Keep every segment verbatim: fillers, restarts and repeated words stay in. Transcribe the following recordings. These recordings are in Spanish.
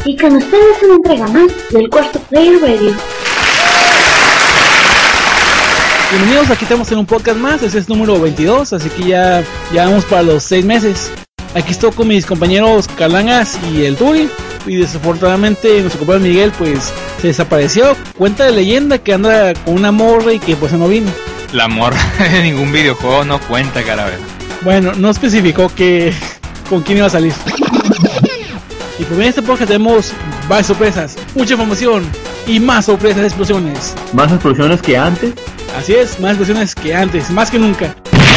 Y con ustedes una entrega más del Cuarto Player Radio. Bienvenidos, aquí estamos en un podcast más, ese es número veintidós, así que ya, ya vamos para los seis meses. Aquí estoy con mis compañeros Carlangas y el Turi, y desafortunadamente nuestro compañero Miguel pues se desapareció. Cuenta de leyenda que anda con una morra y que pues no vino. La morra de ningún videojuego no cuenta, caravera. Bueno, no especificó que con quién iba a salir. Y pues en este podcast tenemos varias sorpresas, mucha información y más sorpresas, explosiones. ¿Más explosiones que antes? Así es, más explosiones que antes, más que nunca.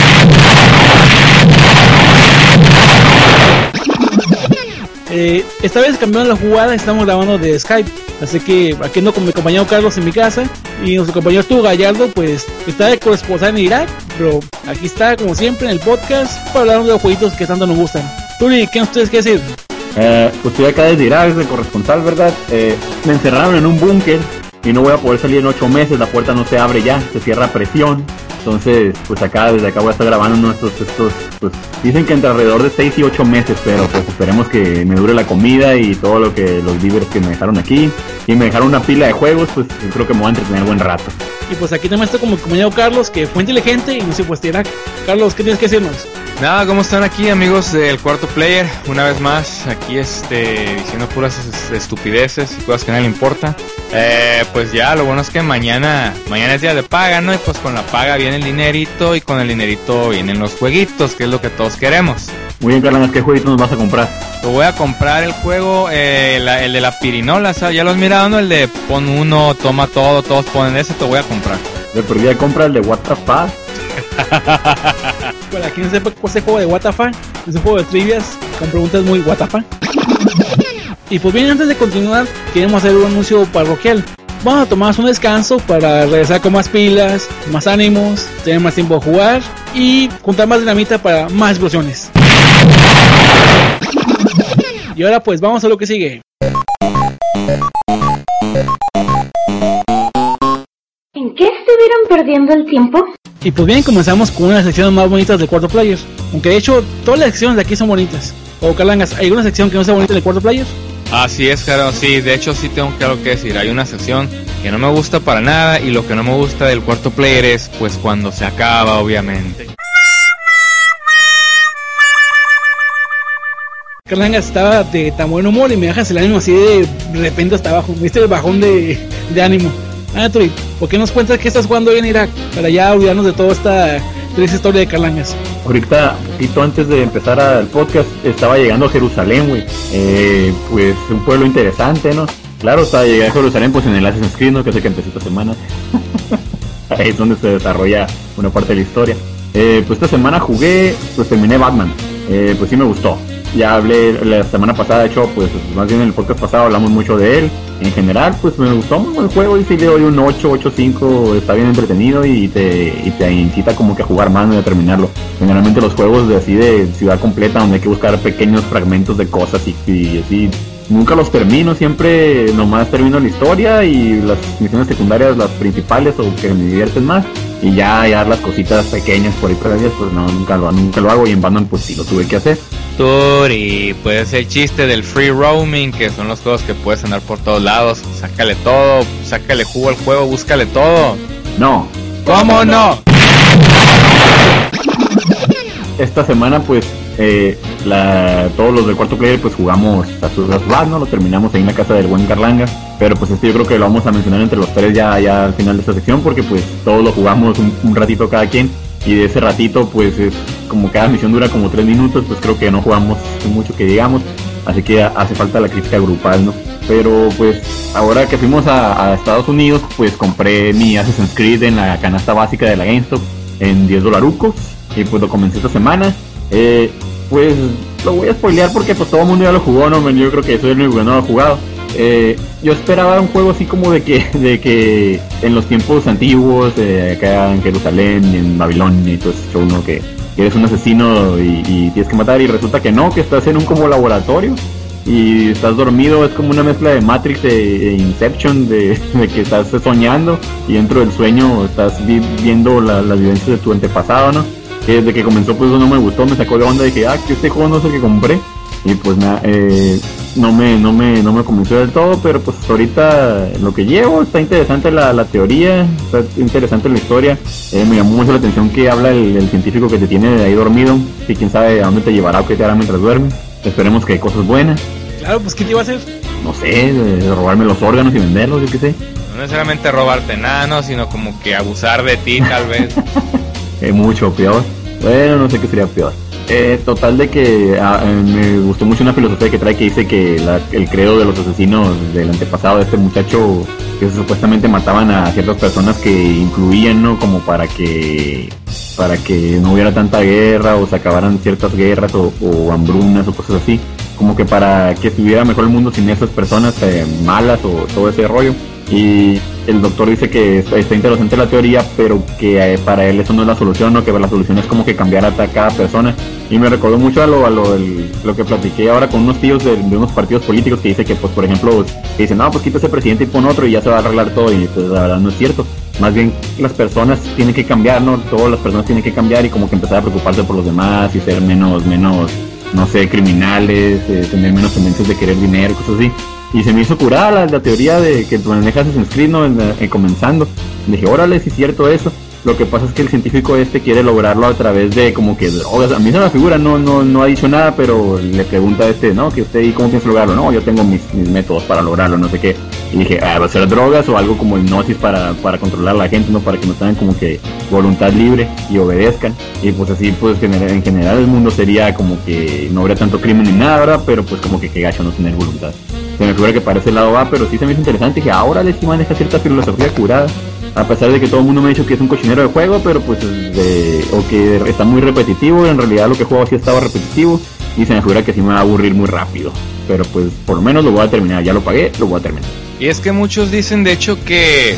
Eh, esta vez cambiaron la jugada, estamos grabando de Skype, así que aquí ando con mi compañero Carlos en mi casa y nuestro compañero tú Gallardo pues está de corresponsal en Irak, pero aquí está como siempre en el podcast para hablar de los jueguitos que tanto nos gustan. Turi, ¿qué nos tienes que decir? Eh, pues estoy acá desde Irak, de corresponsal, ¿verdad? Eh, me encerraron en un búnker y no voy a poder salir en ocho meses, la puerta no se abre ya, se cierra a presión. Entonces, pues acá, desde acá voy a estar grabando nuestros, estos, pues dicen que entre alrededor de seis y ocho meses, pero pues esperemos que me dure la comida y todo lo que, los víveres que me dejaron aquí. Y me dejaron una pila de juegos, pues yo creo que me voy a entretener buen rato. Y pues aquí también está como el compañero Carlos, que fue inteligente y no se fue a Irak. Carlos, ¿qué tienes que decirnos? Nada, ¿cómo están aquí, amigos del Cuarto Player? Una vez más, aquí este diciendo puras estupideces y cosas que a nadie le importa. Eh, pues ya, lo bueno es que mañana mañana es día de paga, ¿no? Y pues con la paga viene el dinerito y con el dinerito vienen los jueguitos, que es lo que todos queremos. Muy bien, Carlos, ¿qué jueguito nos vas a comprar? Te voy a comprar el juego, eh, la, el de la pirinola, ¿sabes? Ya lo has mirado, ¿no? El de pon uno, toma todo, todos ponen ese, te voy a comprar. De por día compra el de What the Fuck. Para quien no sepa ese juego de What the Fuck, es un juego de trivias con preguntas muy What the Fuck. Y pues bien, antes de continuar, queremos hacer un anuncio parroquial. Vamos a tomarnos un descanso para regresar con más pilas, más ánimos, tener más tiempo de jugar y juntar más dinamita para más explosiones. Y ahora pues vamos a lo que sigue. ¿En qué estuvieron perdiendo el tiempo? Y pues bien, comenzamos con una de las secciones más bonitas del Cuarto Player. Aunque de hecho, todas las secciones de aquí son bonitas. O Calangas, ¿hay alguna sección que no sea bonita del Cuarto Player? Así es, claro, sí, de hecho sí tengo algo que decir. Hay una sección que no me gusta para nada y lo que no me gusta del Cuarto Player es pues cuando se acaba, obviamente. Carlangas estaba de tan buen humor y me dejas el ánimo así de repente hasta abajo. ¿Viste el bajón de, de ánimo? Ah, Turi, ¿por qué nos cuentas que estás jugando hoy en Irak? Para ya olvidarnos de toda esta triste historia de Carlangas. Ahorita, poquito antes de empezar el podcast, estaba llegando a Jerusalén, güey. Eh, pues un pueblo interesante, ¿no? Claro, estaba llegando a Jerusalén pues en el Assassin's Creed, ¿no? Que sé que empezó esta semana. Ahí es donde se desarrolla una parte de la historia. Eh, pues esta semana jugué, pues terminé Batman. Eh, pues sí me gustó. Ya hablé la semana pasada, de hecho, pues más bien en el podcast pasado hablamos mucho de él. En general, pues me gustó muy el juego y sí le doy un ocho, ocho cinco, está bien entretenido y te, y te incita como que a jugar más y a terminarlo. Generalmente los juegos de así de ciudad completa donde hay que buscar pequeños fragmentos de cosas y, y así, nunca los termino, siempre nomás termino la historia y las misiones secundarias, las principales o que me divierten más. Y ya, ya las cositas pequeñas por ahí previas, pues no, nunca lo, nunca lo hago y en Batman pues sí lo tuve que hacer. Turi, pues el chiste del free roaming, que son los juegos que puedes andar por todos lados, sácale todo, sácale jugo al juego, búscale todo. No. ¿Cómo no? Esta semana pues eh, la, todos los del Cuarto Player pues jugamos a sus Wrath, ¿no? Lo terminamos ahí en la casa del buen Carlanga. Pero pues este yo creo que lo vamos a mencionar entre los tres ya, ya al final de esta sección, porque pues todos lo jugamos un, un ratito cada quien. Y de ese ratito pues es como cada misión dura como tres minutos, pues creo que no jugamos mucho que digamos. Así que hace falta la crítica grupal, ¿no? Pero pues ahora que fuimos a, a Estados Unidos, pues compré mi Assassin's Creed en la canasta básica de la GameStop en diez dolarucos. Y pues lo comencé esta semana. Eh, pues lo voy a spoilear porque pues todo el mundo ya lo jugó, ¿no? Yo creo que soy el único que no lo ha jugado. Eh, yo esperaba un juego así como de que de que en los tiempos antiguos, eh, acá en Jerusalén y en Babilonia y todo eso, uno que, que eres un asesino y, y tienes que matar, y resulta que no, que estás en un como laboratorio y estás dormido. Es como una mezcla de Matrix e, e Inception, de, de que estás soñando y dentro del sueño estás vi, viendo la, las vivencias de tu antepasado, ¿no? Que desde que comenzó pues eso no me gustó, me sacó de onda, dije, ah, que este juego no es el que compré. Y pues nada, eh, no me, no me, no me convenció del todo, pero pues hasta ahorita lo que llevo, está interesante la, la teoría, está interesante la historia, eh, me llamó mucho la atención que habla el, el científico que te tiene de ahí dormido, que quién sabe a dónde te llevará o qué te hará mientras duermes, esperemos que hay cosas buenas. Claro, pues ¿qué te iba a hacer? No sé, de, de robarme los órganos y venderlos, yo qué sé. No necesariamente robarte nada, ¿no? Sino como que abusar de ti, tal vez. Es mucho peor. Bueno, no sé qué sería peor. Eh, total de que ah, eh, me gustó mucho una filosofía que trae que dice que la, el credo de los asesinos del antepasado de este muchacho, que supuestamente mataban a ciertas personas que incluían, ¿no? Como para que para que no hubiera tanta guerra o se acabaran ciertas guerras o, o hambrunas o cosas así. Como que para que estuviera mejor el mundo sin esas personas eh, malas o todo ese rollo. Y el doctor dice que está, está interesante la teoría, pero que eh, para él eso no es la solución, ¿no? Que la solución es como que cambiar a cada persona. Y me recordó mucho a lo a lo, el, lo que platiqué ahora con unos tíos de, de unos partidos políticos que dice que, pues, por ejemplo, que dicen, no, pues quita ese presidente y pon otro y ya se va a arreglar todo. Y pues la verdad no es cierto. Más bien las personas tienen que cambiar, ¿no? Todas las personas tienen que cambiar y como que empezar a preocuparse por los demás y ser menos, menos, no sé, criminales, eh, tener menos tendencias de querer dinero, cosas así. Y se me hizo curada la, la teoría de que tú manejas Assassin's Creed, ¿no? En, en, comenzando. Dije, órale, si es cierto eso. Lo que pasa es que el científico este quiere lograrlo a través de como que drogas. A mí se me figura, no, no, no ha dicho nada, pero le pregunta a este, ¿no? Que usted, ¿y cómo piensa lograrlo? No, yo tengo mis, mis métodos para lograrlo, no sé qué. Y dije, ah, va a ser drogas o algo como hipnosis para, para controlar a la gente, ¿no? Para que no tengan como que voluntad libre y obedezcan. Y pues así, pues en general el mundo sería como que no habría tanto crimen ni nada, ¿verdad? Pero pues como que qué gacho no tener voluntad. Se me figura que para ese lado va, pero sí se me hizo interesante. Dije, ahora le sí maneja cierta filosofía curada. A pesar de que todo el mundo me ha dicho que es un cochinero de juego, pero pues de, o que está muy repetitivo. En realidad lo que juego sí ha estado repetitivo y se me figura que sí me va a aburrir muy rápido. Pero pues por lo menos lo voy a terminar. Ya lo pagué, lo voy a terminar. Y es que muchos dicen de hecho que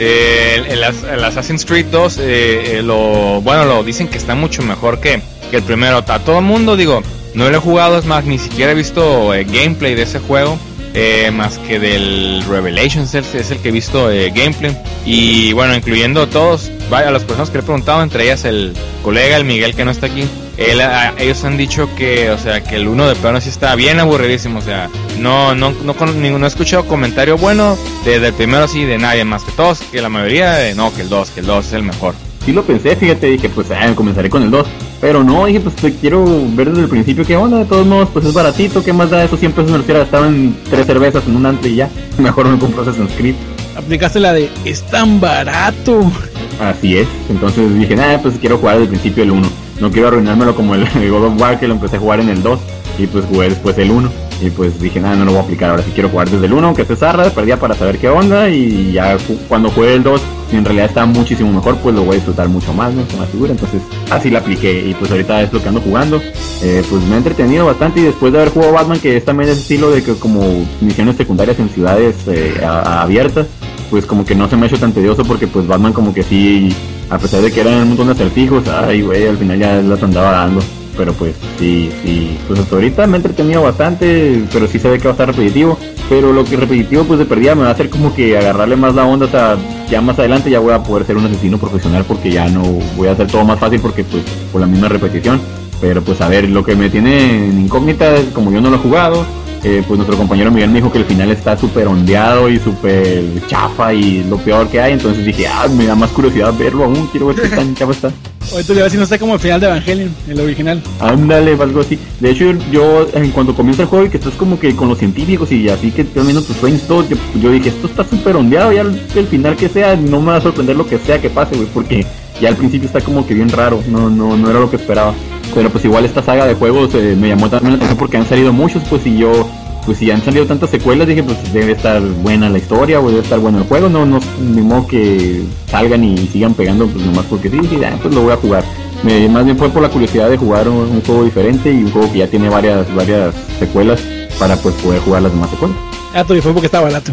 eh, el, el Assassin's Creed dos eh, eh, lo bueno lo dicen que está mucho mejor que, que el primero. A todo el mundo digo, no lo he jugado, es más, ni siquiera he visto eh, gameplay de ese juego. Eh, más que del Revelations es, es el que he visto eh, gameplay y bueno, incluyendo todos, vaya, las personas que le he preguntado, entre ellas el colega, el Miguel que no está aquí, él, a, ellos han dicho que, o sea, que el uno de plano sí está bien aburridísimo, o sea, no, no, no, no, no he escuchado comentario bueno desde el primero así de nadie más que todos, que la mayoría de, no, que el dos, que el dos es el mejor. Sí lo pensé, fíjate, dije, pues ah, comenzaré con el dos. Pero no, dije, pues te quiero ver desde el principio qué onda, de todos modos, pues es baratito, ¿qué más da? Eso siempre se me hubiera gastado en tres cervezas en un antro y ya. Mejor me compro Assassin's Creed. Aplicaste la de, es tan barato. Así es, entonces dije, nada, pues quiero jugar desde el principio el uno. No quiero arruinármelo como el, el God of War, que lo empecé a jugar en el dos. Y pues jugué después el uno. Y pues dije, nada, no lo voy a aplicar. Ahora sí quiero jugar desde el uno, aunque esté zarra, perdía para saber qué onda. Y ya cuando juegue el dos, si en realidad está muchísimo mejor, pues lo voy a disfrutar mucho más, ¿no? Con la figura. Entonces así la apliqué. Y pues ahorita es lo que ando jugando. Eh, pues me ha entretenido bastante. Y después de haber jugado Batman, que es también ese estilo de que como misiones secundarias en ciudades eh, a, a abiertas, pues como que no se me ha hecho tan tedioso, porque pues Batman como que sí, a pesar de que eran un montón de acertijos, ay güey, al final ya las andaba dando. Pero pues sí, sí, pues hasta ahorita me he entretenido bastante, pero sí se ve que va a estar repetitivo. Pero lo que repetitivo pues de perdida me va a hacer como que agarrarle más la onda, o sea, ya más adelante ya voy a poder ser un asesino profesional, porque ya no voy a hacer todo más fácil, porque pues por la misma repetición. Pero pues a ver, lo que me tiene en incógnita es, como yo no lo he jugado, eh, pues nuestro compañero Miguel me dijo que el final está súper ondeado y súper chafa y lo peor que hay. Entonces dije, ah, me da más curiosidad verlo aún, quiero ver qué tan chafa está. Ahorita le voy a decir, no está como el final de Evangelion, el original. Ándale, algo así. De hecho, yo, en cuanto comienza el juego y que estás como que con los científicos y así que están viendo tus sueños y todo, yo, yo dije, esto está súper ondeado, ya el, el final que sea, no me va a sorprender lo que sea que pase, güey, porque ya al principio está como que bien raro, no, no, no era lo que esperaba. Pero pues igual esta saga de juegos eh, me llamó también la atención porque han salido muchos, pues, y yo, pues si han salido tantas secuelas, dije, pues debe estar buena la historia, o debe estar bueno el juego, no, no, ni modo que salgan y sigan pegando, pues nomás porque sí, dije, ah, pues lo voy a jugar. Me, más bien fue por la curiosidad de jugar un, un juego diferente y un juego que ya tiene varias, varias secuelas para pues poder jugar las demás secuelas. Ah, y fue porque estaba barato.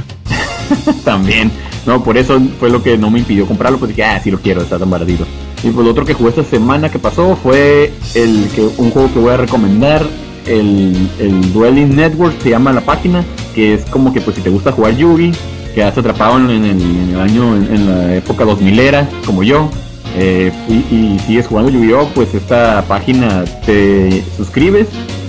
También, no, por eso fue lo que no me impidió comprarlo, pues dije, ah, sí lo quiero, está tan baratito. Y pues lo otro que jugué esta semana que pasó fue el que un juego que voy a recomendar, el, el Dueling Network se llama la página, que es como que pues si te gusta jugar Yugi, que has atrapado en, en, el, en el año, en, en la época dos milera, como yo, eh, y, y sigues jugando Yu-Gi-Oh, pues esta página te suscribes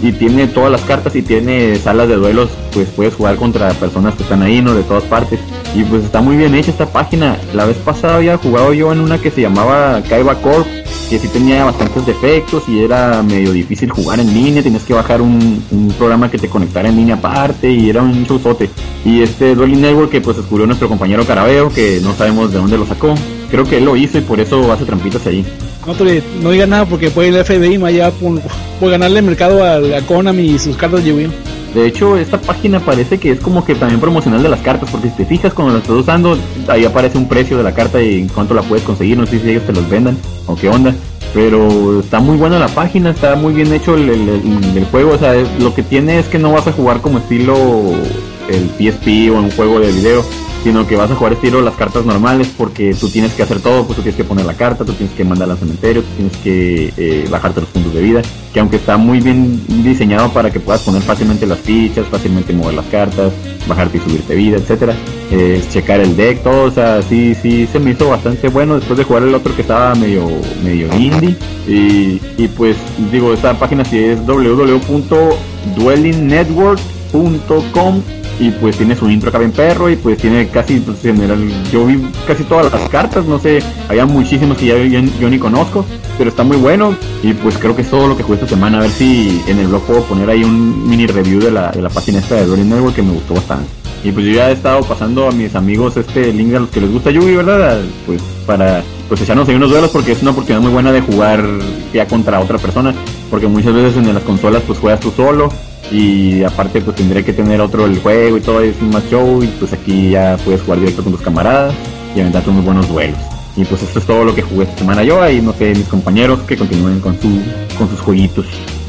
y tiene todas las cartas y tiene salas de duelos, pues puedes jugar contra personas que están ahí, ¿no? De todas partes. Y pues está muy bien hecha esta página. La vez pasada había jugado yo en una que se llamaba Kaiba Corp, que sí tenía bastantes defectos y era medio difícil jugar en línea, tenías que bajar un, un programa que te conectara en línea aparte y era un showzote. Y este Dueling Network que pues descubrió nuestro compañero Carabeo, que no sabemos de dónde lo sacó, creo que él lo hizo y por eso hace trampitas ahí. No, te, no digas nada porque puede el F B I más allá por, por ganarle el mercado a, a Konami y sus cartas de Yu-Gi-Oh. De hecho, esta página parece que es como que también promocional de las cartas, porque si te fijas cuando la estás usando, ahí aparece un precio de la carta y cuánto la puedes conseguir, no sé si ellos te los vendan o qué onda. Pero está muy buena la página, está muy bien hecho el, el, el, el juego, o sea, es, lo que tiene es que no vas a jugar como estilo el P S P o un juego de video, sino que vas a jugar estilo las cartas normales, porque tú tienes que hacer todo, pues tú tienes que poner la carta, tú tienes que mandarla al cementerio, tú tienes que eh, bajarte los puntos de vida, que aunque está muy bien diseñado para que puedas poner fácilmente las fichas, fácilmente mover las cartas, bajarte y subirte vida, etcétera, eh, checar el deck, todo, o sea, sí, sí se me hizo bastante bueno después de jugar el otro que estaba medio, medio indie, y, y pues digo, esta página sí es doble u doble u doble u punto dueling network punto com. Y pues tiene su intro acá bien perro y pues tiene casi, pues general, yo vi casi todas las cartas, no sé, había muchísimos que ya yo, yo ni conozco, pero está muy bueno y pues creo que es todo lo que jugué esta semana. A ver si en el blog puedo poner ahí un mini review de la, de la página esta de Dueling Network que me gustó bastante. Y pues yo ya he estado pasando a mis amigos este link a los que les gusta Yu-Gi, ¿verdad? Pues para pues echarnos ahí unos duelos porque es una oportunidad muy buena de jugar ya contra otra persona, porque muchas veces en las consolas pues juegas tú solo. Y aparte pues tendré que tener otro el juego y todo, es un más show y pues aquí ya puedes jugar directo con tus camaradas y aventarte unos buenos duelos. Y pues esto es todo lo que jugué esta semana yo, y no sé, mis compañeros que continúen con su con sus jueguitos.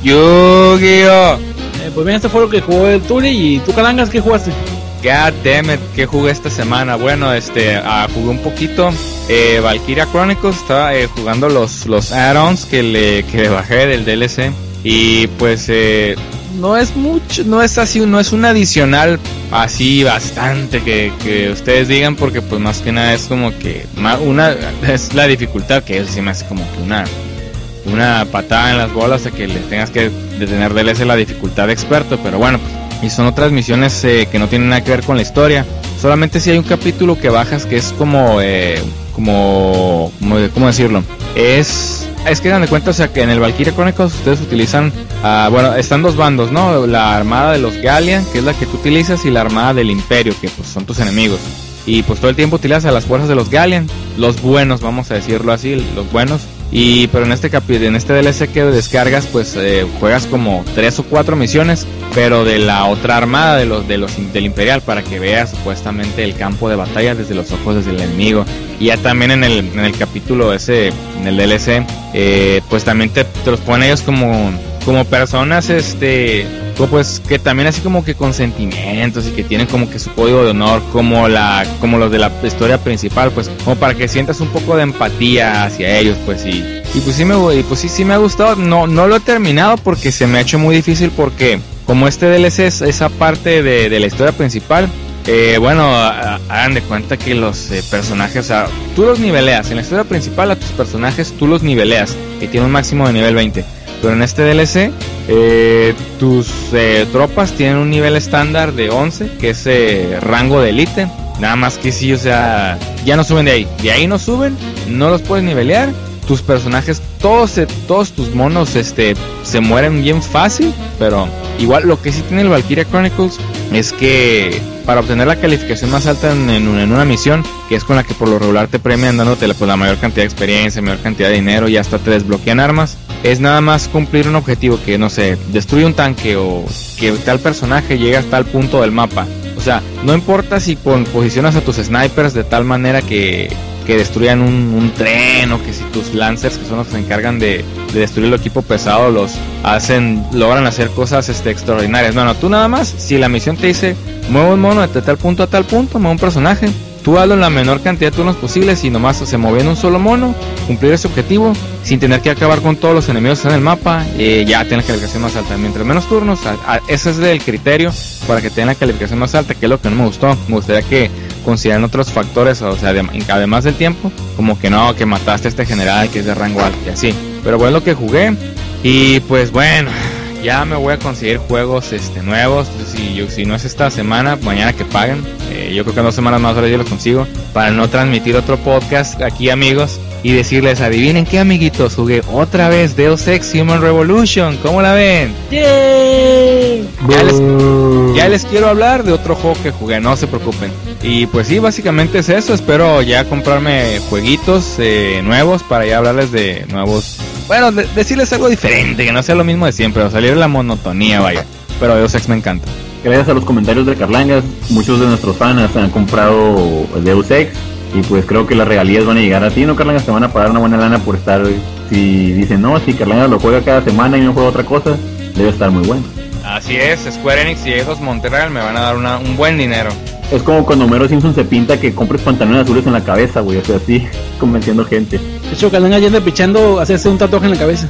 Yu-Gi-Oh! Eh, pues bien, esto fue lo que jugó el Tuli. ¿Y tú, Calangas, qué jugaste? God damn it, ¿qué jugué esta semana? Bueno, este, uh, jugué un poquito eh, Valkyria Chronicles, estaba eh, jugando los, los add-ons que le, que le bajé del D L C. Y pues eh, no es mucho, no es así, no es un adicional así bastante que, que ustedes digan, porque pues más que nada es como que una, es la dificultad, que eso sí me hace como que una una patada en las bolas, de que le tengas que detener D L C la dificultad de experto. Pero bueno, y son otras misiones eh, que no tienen nada que ver con la historia. Solamente si hay un capítulo que bajas que es como eh, como, como ¿cómo decirlo? Es Es que dan de cuenta, o sea, que en el Valkyria Chronicles ustedes utilizan, uh, bueno, están dos bandos, ¿no? La armada de los Gallian, que es la que tú utilizas, y la armada del Imperio, que pues son tus enemigos. Y pues todo el tiempo utilizas a las fuerzas de los Gallian, los buenos, vamos a decirlo así, los buenos. Y pero en este capi en este D L C que descargas, pues eh, juegas como tres o cuatro misiones, pero de la otra armada de los de los del Imperial, para que veas supuestamente el campo de batalla desde los ojos desde el enemigo. Y ya también en el en el capítulo ese, en el D L C, eh, pues también te, te los ponen ellos como como personas, este, pues que también así como que con sentimientos y que tienen como que su código de honor, como la como los de la historia principal, pues como para que sientas un poco de empatía hacia ellos, pues. Y y pues sí me y pues sí sí me ha gustado. No no lo he terminado porque se me ha hecho muy difícil, porque como este D L C es esa parte de, de la historia principal, eh, bueno, hagan de cuenta que los eh, personajes, o sea, tú los niveleas en la historia principal, a tus personajes tú los niveleas, que tiene un máximo de nivel veinte. Pero en este D L C, eh, tus eh, tropas tienen un nivel estándar de once, que es eh, rango de elite. Nada más que sí, o sea, ya no suben de ahí. De ahí no suben, no los puedes nivelear. Tus personajes, todos, eh, todos tus monos este, se mueren bien fácil. Pero igual lo que sí tiene el Valkyria Chronicles es que para obtener la calificación más alta en, en, en una misión, que es con la que por lo regular te premian dándote la, pues, la mayor cantidad de experiencia, mayor cantidad de dinero, y hasta te desbloquean armas, es nada más cumplir un objetivo, que no sé, destruye un tanque o que tal personaje llegue hasta tal punto del mapa. O sea, no importa si posicionas a tus snipers de tal manera que, que destruyan un, un tren, o que si tus lancers, que son los que se encargan de, de destruir el equipo pesado, los hacen, logran hacer cosas este, extraordinarias. No, no, tú nada más, si la misión te dice mueve un mono de tal punto a tal punto, mueve un personaje, tú hazlo en la menor cantidad de turnos posibles y nomás se moviendo un solo mono, cumplir ese objetivo sin tener que acabar con todos los enemigos en el mapa, eh, ya tiene la calificación más alta. Mientras menos turnos, a, a, ese es el criterio para que tengan la calificación más alta, que es lo que no me gustó. Me gustaría que consideren otros factores, o sea, de, además del tiempo, como que no, que mataste a este general que es de rango alto y así. Pero bueno, lo que jugué, y pues bueno, ya me voy a conseguir juegos este nuevos. Si, yo, si no es esta semana, mañana que paguen. Eh, yo creo que en dos semanas más ahora yo los consigo. Para no transmitir otro podcast aquí, amigos. Y decirles, adivinen qué, amiguitos, jugué otra vez Deus Ex Human Revolution. ¿Cómo la ven? ¡Yay! Ya les, ya les quiero hablar de otro juego que jugué, no se preocupen. Y pues sí, básicamente es eso. Espero ya comprarme jueguitos eh, nuevos para ya hablarles de nuevos. Bueno, de- decirles algo diferente, que no sea lo mismo de siempre, o salir de la monotonía, vaya. Pero Deus Ex me encanta. Gracias a los comentarios de Carlangas, muchos de nuestros fans han comprado Deus Ex. Y pues creo que las regalías van a llegar a ti, ¿no, Carlangas? Te van a pagar una buena lana por estar... Si dicen, no, si Carlangas lo juega cada semana y no juega otra cosa, debe estar muy bueno. Así es, Square Enix y Eidos Montreal me van a dar una, un buen dinero. Es como cuando Homero Simpson se pinta que compres pantalones azules en la cabeza, güey. O sea, así, convenciendo gente. De hecho, Carlanga ya anda pichando hacerse un tatuaje en la cabeza.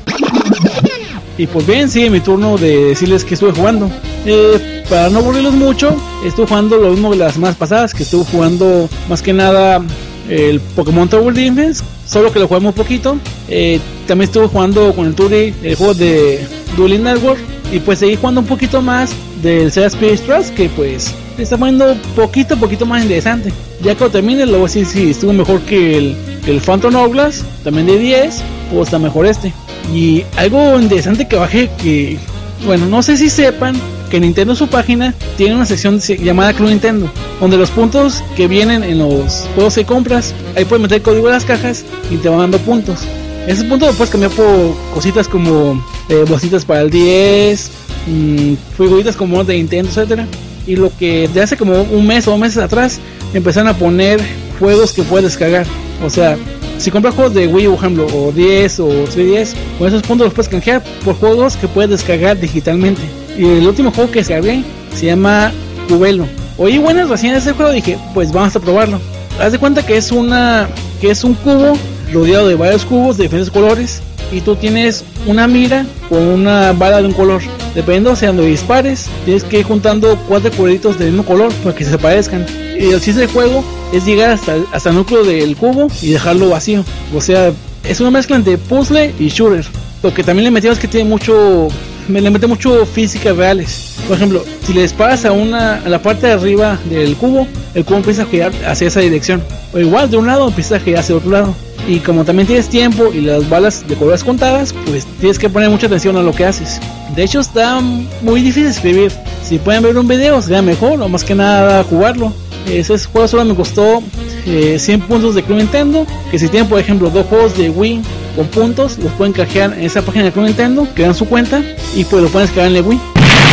Y pues bien, sigue mi turno de decirles que estuve jugando. Eh, para no aburrirlos mucho, estuve jugando lo mismo de las semanas pasadas, que estuve jugando más que nada el Pokémon Tower Defense, solo que lo jugué muy poquito. Eh, también estuve jugando con el Turi el juego de Dueling Network, y pues seguí jugando un poquito más del Zelda Spirit Trust, que pues está poniendo poquito poquito más interesante. Ya que lo termine, luego sí, sí, estuvo mejor que el, que el Phantom Hourglass, también de diez, o está mejor este. Y algo interesante que bajé, que bueno, no sé si sepan que Nintendo en su página tiene una sección llamada Club Nintendo, donde los puntos que vienen en los juegos que compras, ahí puedes meter el código de las cajas y te van dando puntos. Esos puntos los puedes cambiar por cositas como eh, bolsitas para el diez, mmm, figuritas como de Nintendo, etcétera. Y lo que de hace como un mes o dos meses atrás empezaron a poner juegos que puedes descargar. O sea, si compras juegos de Wii, por ejemplo, o diez o tres D S, con esos puntos los puedes canjear por juegos que puedes descargar digitalmente. Y el último juego que descargué se llama Cubelo. Oí buenas reseñas de ese juego, dije, pues vamos a probarlo. Haz de cuenta que es una que es un cubo rodeado de varios cubos de diferentes colores, y tú tienes una mira con una bala de un color. Dependiendo hacia donde dispares, tienes que ir juntando cuatro cuadritos del mismo color para que se parezcan. Y el chiste del juego es llegar hasta, hasta el núcleo del cubo y dejarlo vacío. O sea, es una mezcla entre puzzle y shooter. Lo que también le metimos es que tiene mucho, me le mete mucho físicas reales. Por ejemplo, si le disparas a una a la parte de arriba del cubo, el cubo empieza a girar hacia esa dirección. O igual de un lado empieza a girar hacia otro lado. Y como también tienes tiempo y las balas de colores contadas, pues tienes que poner mucha atención a lo que haces. De hecho está muy difícil de escribir. Si pueden ver un video sería mejor, o más que nada jugarlo. Ese juego solo me costó eh, cien puntos de Club Nintendo. Que si tienen por ejemplo dos juegos de Wii con puntos, los pueden canjear en esa página de Club Nintendo, crean su cuenta y pues lo pueden descargar en el Wii.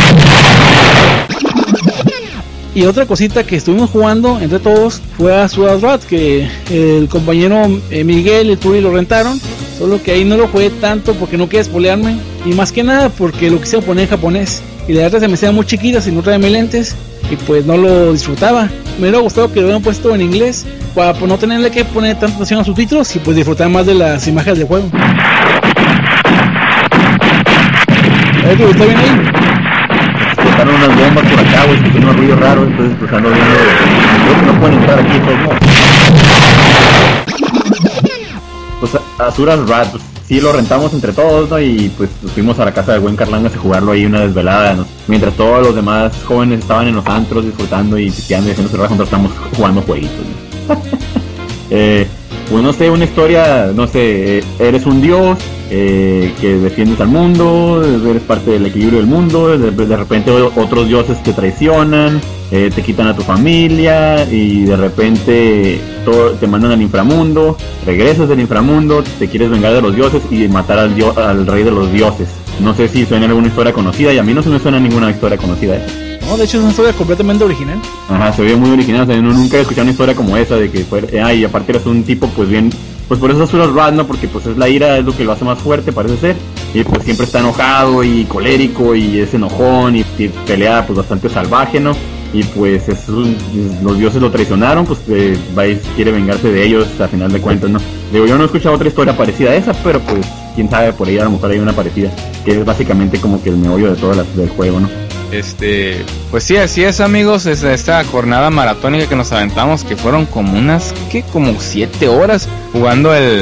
Y otra cosita que estuvimos jugando entre todos fue a Sword Art, que el compañero eh, Miguel y el Turi lo rentaron. Solo que ahí no lo jugué tanto porque no quería spoilearme, y más que nada porque lo quise poner en japonés y la verdad se me hacían muy chiquitas y no traía mis lentes, y pues no lo disfrutaba. Me hubiera gustado que lo hubieran puesto en inglés para pues, no tenerle que poner tanta atención a sus subtítulos y pues disfrutar más de las imágenes del juego. ¿Está bien ahí? Explotaron unas bombas por acá, güey, escuché unos ruidos raros, entonces pues ando viendo... Creo que no pueden entrar aquí, pues no. Pues Azura's Wrath, pues sí lo rentamos entre todos, ¿no? Y pues, pues fuimos a la casa del buen Carlangas a jugarlo ahí una desvelada, ¿no? Mientras todos los demás jóvenes estaban en los antros disfrutando y pisteando y haciendo cerveza, nosotros estamos jugando jueguitos, ¿no? eh, pues no sé, una historia, no sé, eh, eres un dios eh, que defiendes al mundo, eres parte del equilibrio del mundo, de, de repente otros dioses te traicionan, eh, te quitan a tu familia y de repente todo, te mandan al inframundo, regresas del inframundo, te quieres vengar de los dioses y matar al, dio, al rey de los dioses. No sé si suena alguna historia conocida, y a mí no se me suena ninguna historia conocida, ¿eh? No, de hecho es una historia completamente original. Ajá, se ve muy original, o sea, yo nunca he escuchado una historia como esa de que fue, eh, ay, aparte eres un tipo pues bien, pues por eso es Azura's Wrath, ¿no? Porque pues es la ira, es lo que lo hace más fuerte, parece ser, y pues siempre está enojado y colérico y es enojón y, y pelea pues bastante salvaje, ¿no? Y pues es un, los dioses lo traicionaron, pues eh, Vice quiere vengarse de ellos a final de cuentas, ¿no? Digo, yo no he escuchado otra historia parecida a esa, pero pues quién sabe, por ahí a lo mejor hay una parecida, que es básicamente como que el meollo de todo la, del juego, ¿no? Este, pues sí, así es, amigos, es esta jornada maratónica que nos aventamos, que fueron como unas, ¿qué? Como siete horas jugando el,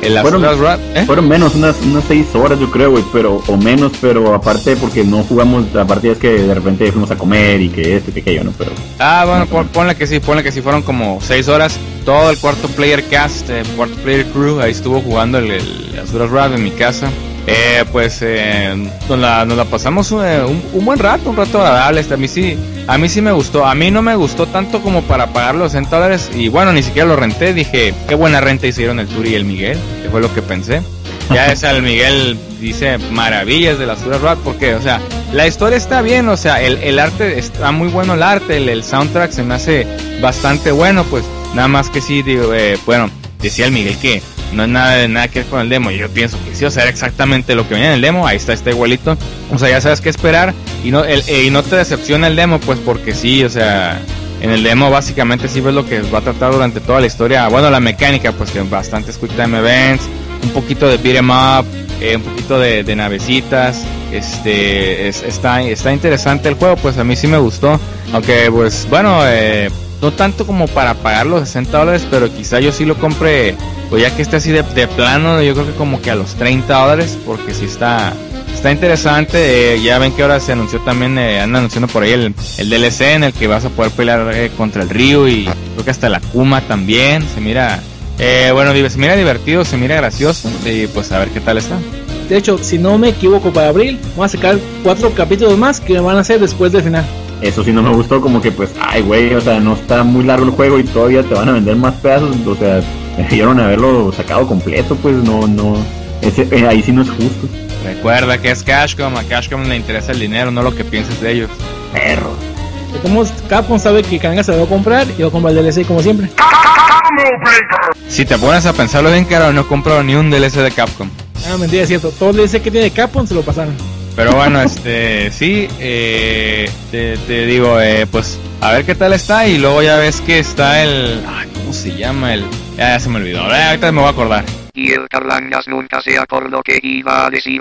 el fueron, Azura's ¿eh? fueron menos, unas unas seis horas yo creo, güey, pero, o menos, pero aparte porque no jugamos, aparte es que de repente fuimos a comer y que esto y que aquello, ¿no? Pero... Ah, bueno, pon, ponle que sí, ponle que sí, fueron como seis horas. Todo el cuarto player cast, eh, cuarto player crew, ahí estuvo jugando el, el Azura's Wrath en mi casa. Eh, pues eh, nos, la, nos la pasamos eh, un, un buen rato, un rato agradable. A mí sí, a mí sí me gustó. A mí no me gustó tanto como para pagar los sesenta dólares. Y bueno, ni siquiera lo renté. Dije, qué buena renta hicieron el Turi y el Miguel, que fue lo que pensé. Ya es el Miguel dice maravillas de la Azura's Wrath, porque, o sea, la historia está bien, o sea, el, el arte está muy bueno, el arte, el, el soundtrack se me hace bastante bueno, pues nada más que sí, digo, eh, bueno, decía el Miguel que no es nada de nada que ver con el demo. Yo pienso que sí, o sea, era exactamente lo que venía en el demo. Ahí está, está igualito. O sea, ya sabes qué esperar y no el, eh, y no te decepciona el demo, pues porque sí, o sea, en el demo básicamente sí ves lo que va a tratar durante toda la historia. Bueno, la mecánica, pues que bastantes quick time events, un poquito de beat 'em up, eh, un poquito de, de navecitas. Este, es, está, está interesante el juego, pues a mí sí me gustó. Aunque, pues, bueno, eh, no tanto como para pagar los sesenta dólares, pero quizá yo sí lo compre, pues ya que esté así de, de plano, yo creo que como que a los treinta dólares, porque sí está está interesante. Eh, ya ven que ahora se anunció también, eh, andan anunciando por ahí el, el D L C en el que vas a poder pelear eh, contra el Ryu y creo que hasta la Kuma también. Se mira, eh, bueno, se mira divertido, se mira gracioso y pues a ver qué tal está. De hecho, si no me equivoco, para abril vamos a sacar cuatro capítulos más que van a ser después del final. Eso sí no me gustó, como que pues, ay güey, o sea, no está muy largo el juego y todavía te van a vender más pedazos, o sea, debieron haberlo sacado completo, pues no, no, ese, eh, ahí sí no es justo. Recuerda que es Capcom, a Capcom le interesa el dinero, no lo que pienses de ellos. Perro. Como Capcom sabe que Kanga se lo va a comprar y va a comprar el D L C como siempre. Si te pones a pensarlo bien, caro, no compraron ni un D L C de Capcom. Ah, mentira, es cierto, todo el D L C que tiene Capcom se lo pasaron. Pero bueno, este, sí, eh, te, te digo, eh, pues, a ver qué tal está. Y luego ya ves que está el, ay, ¿cómo se llama? El, ya, ya se me olvidó, eh, ahorita me voy a acordar. Y el Carlangas nunca se acordó que iba a decir.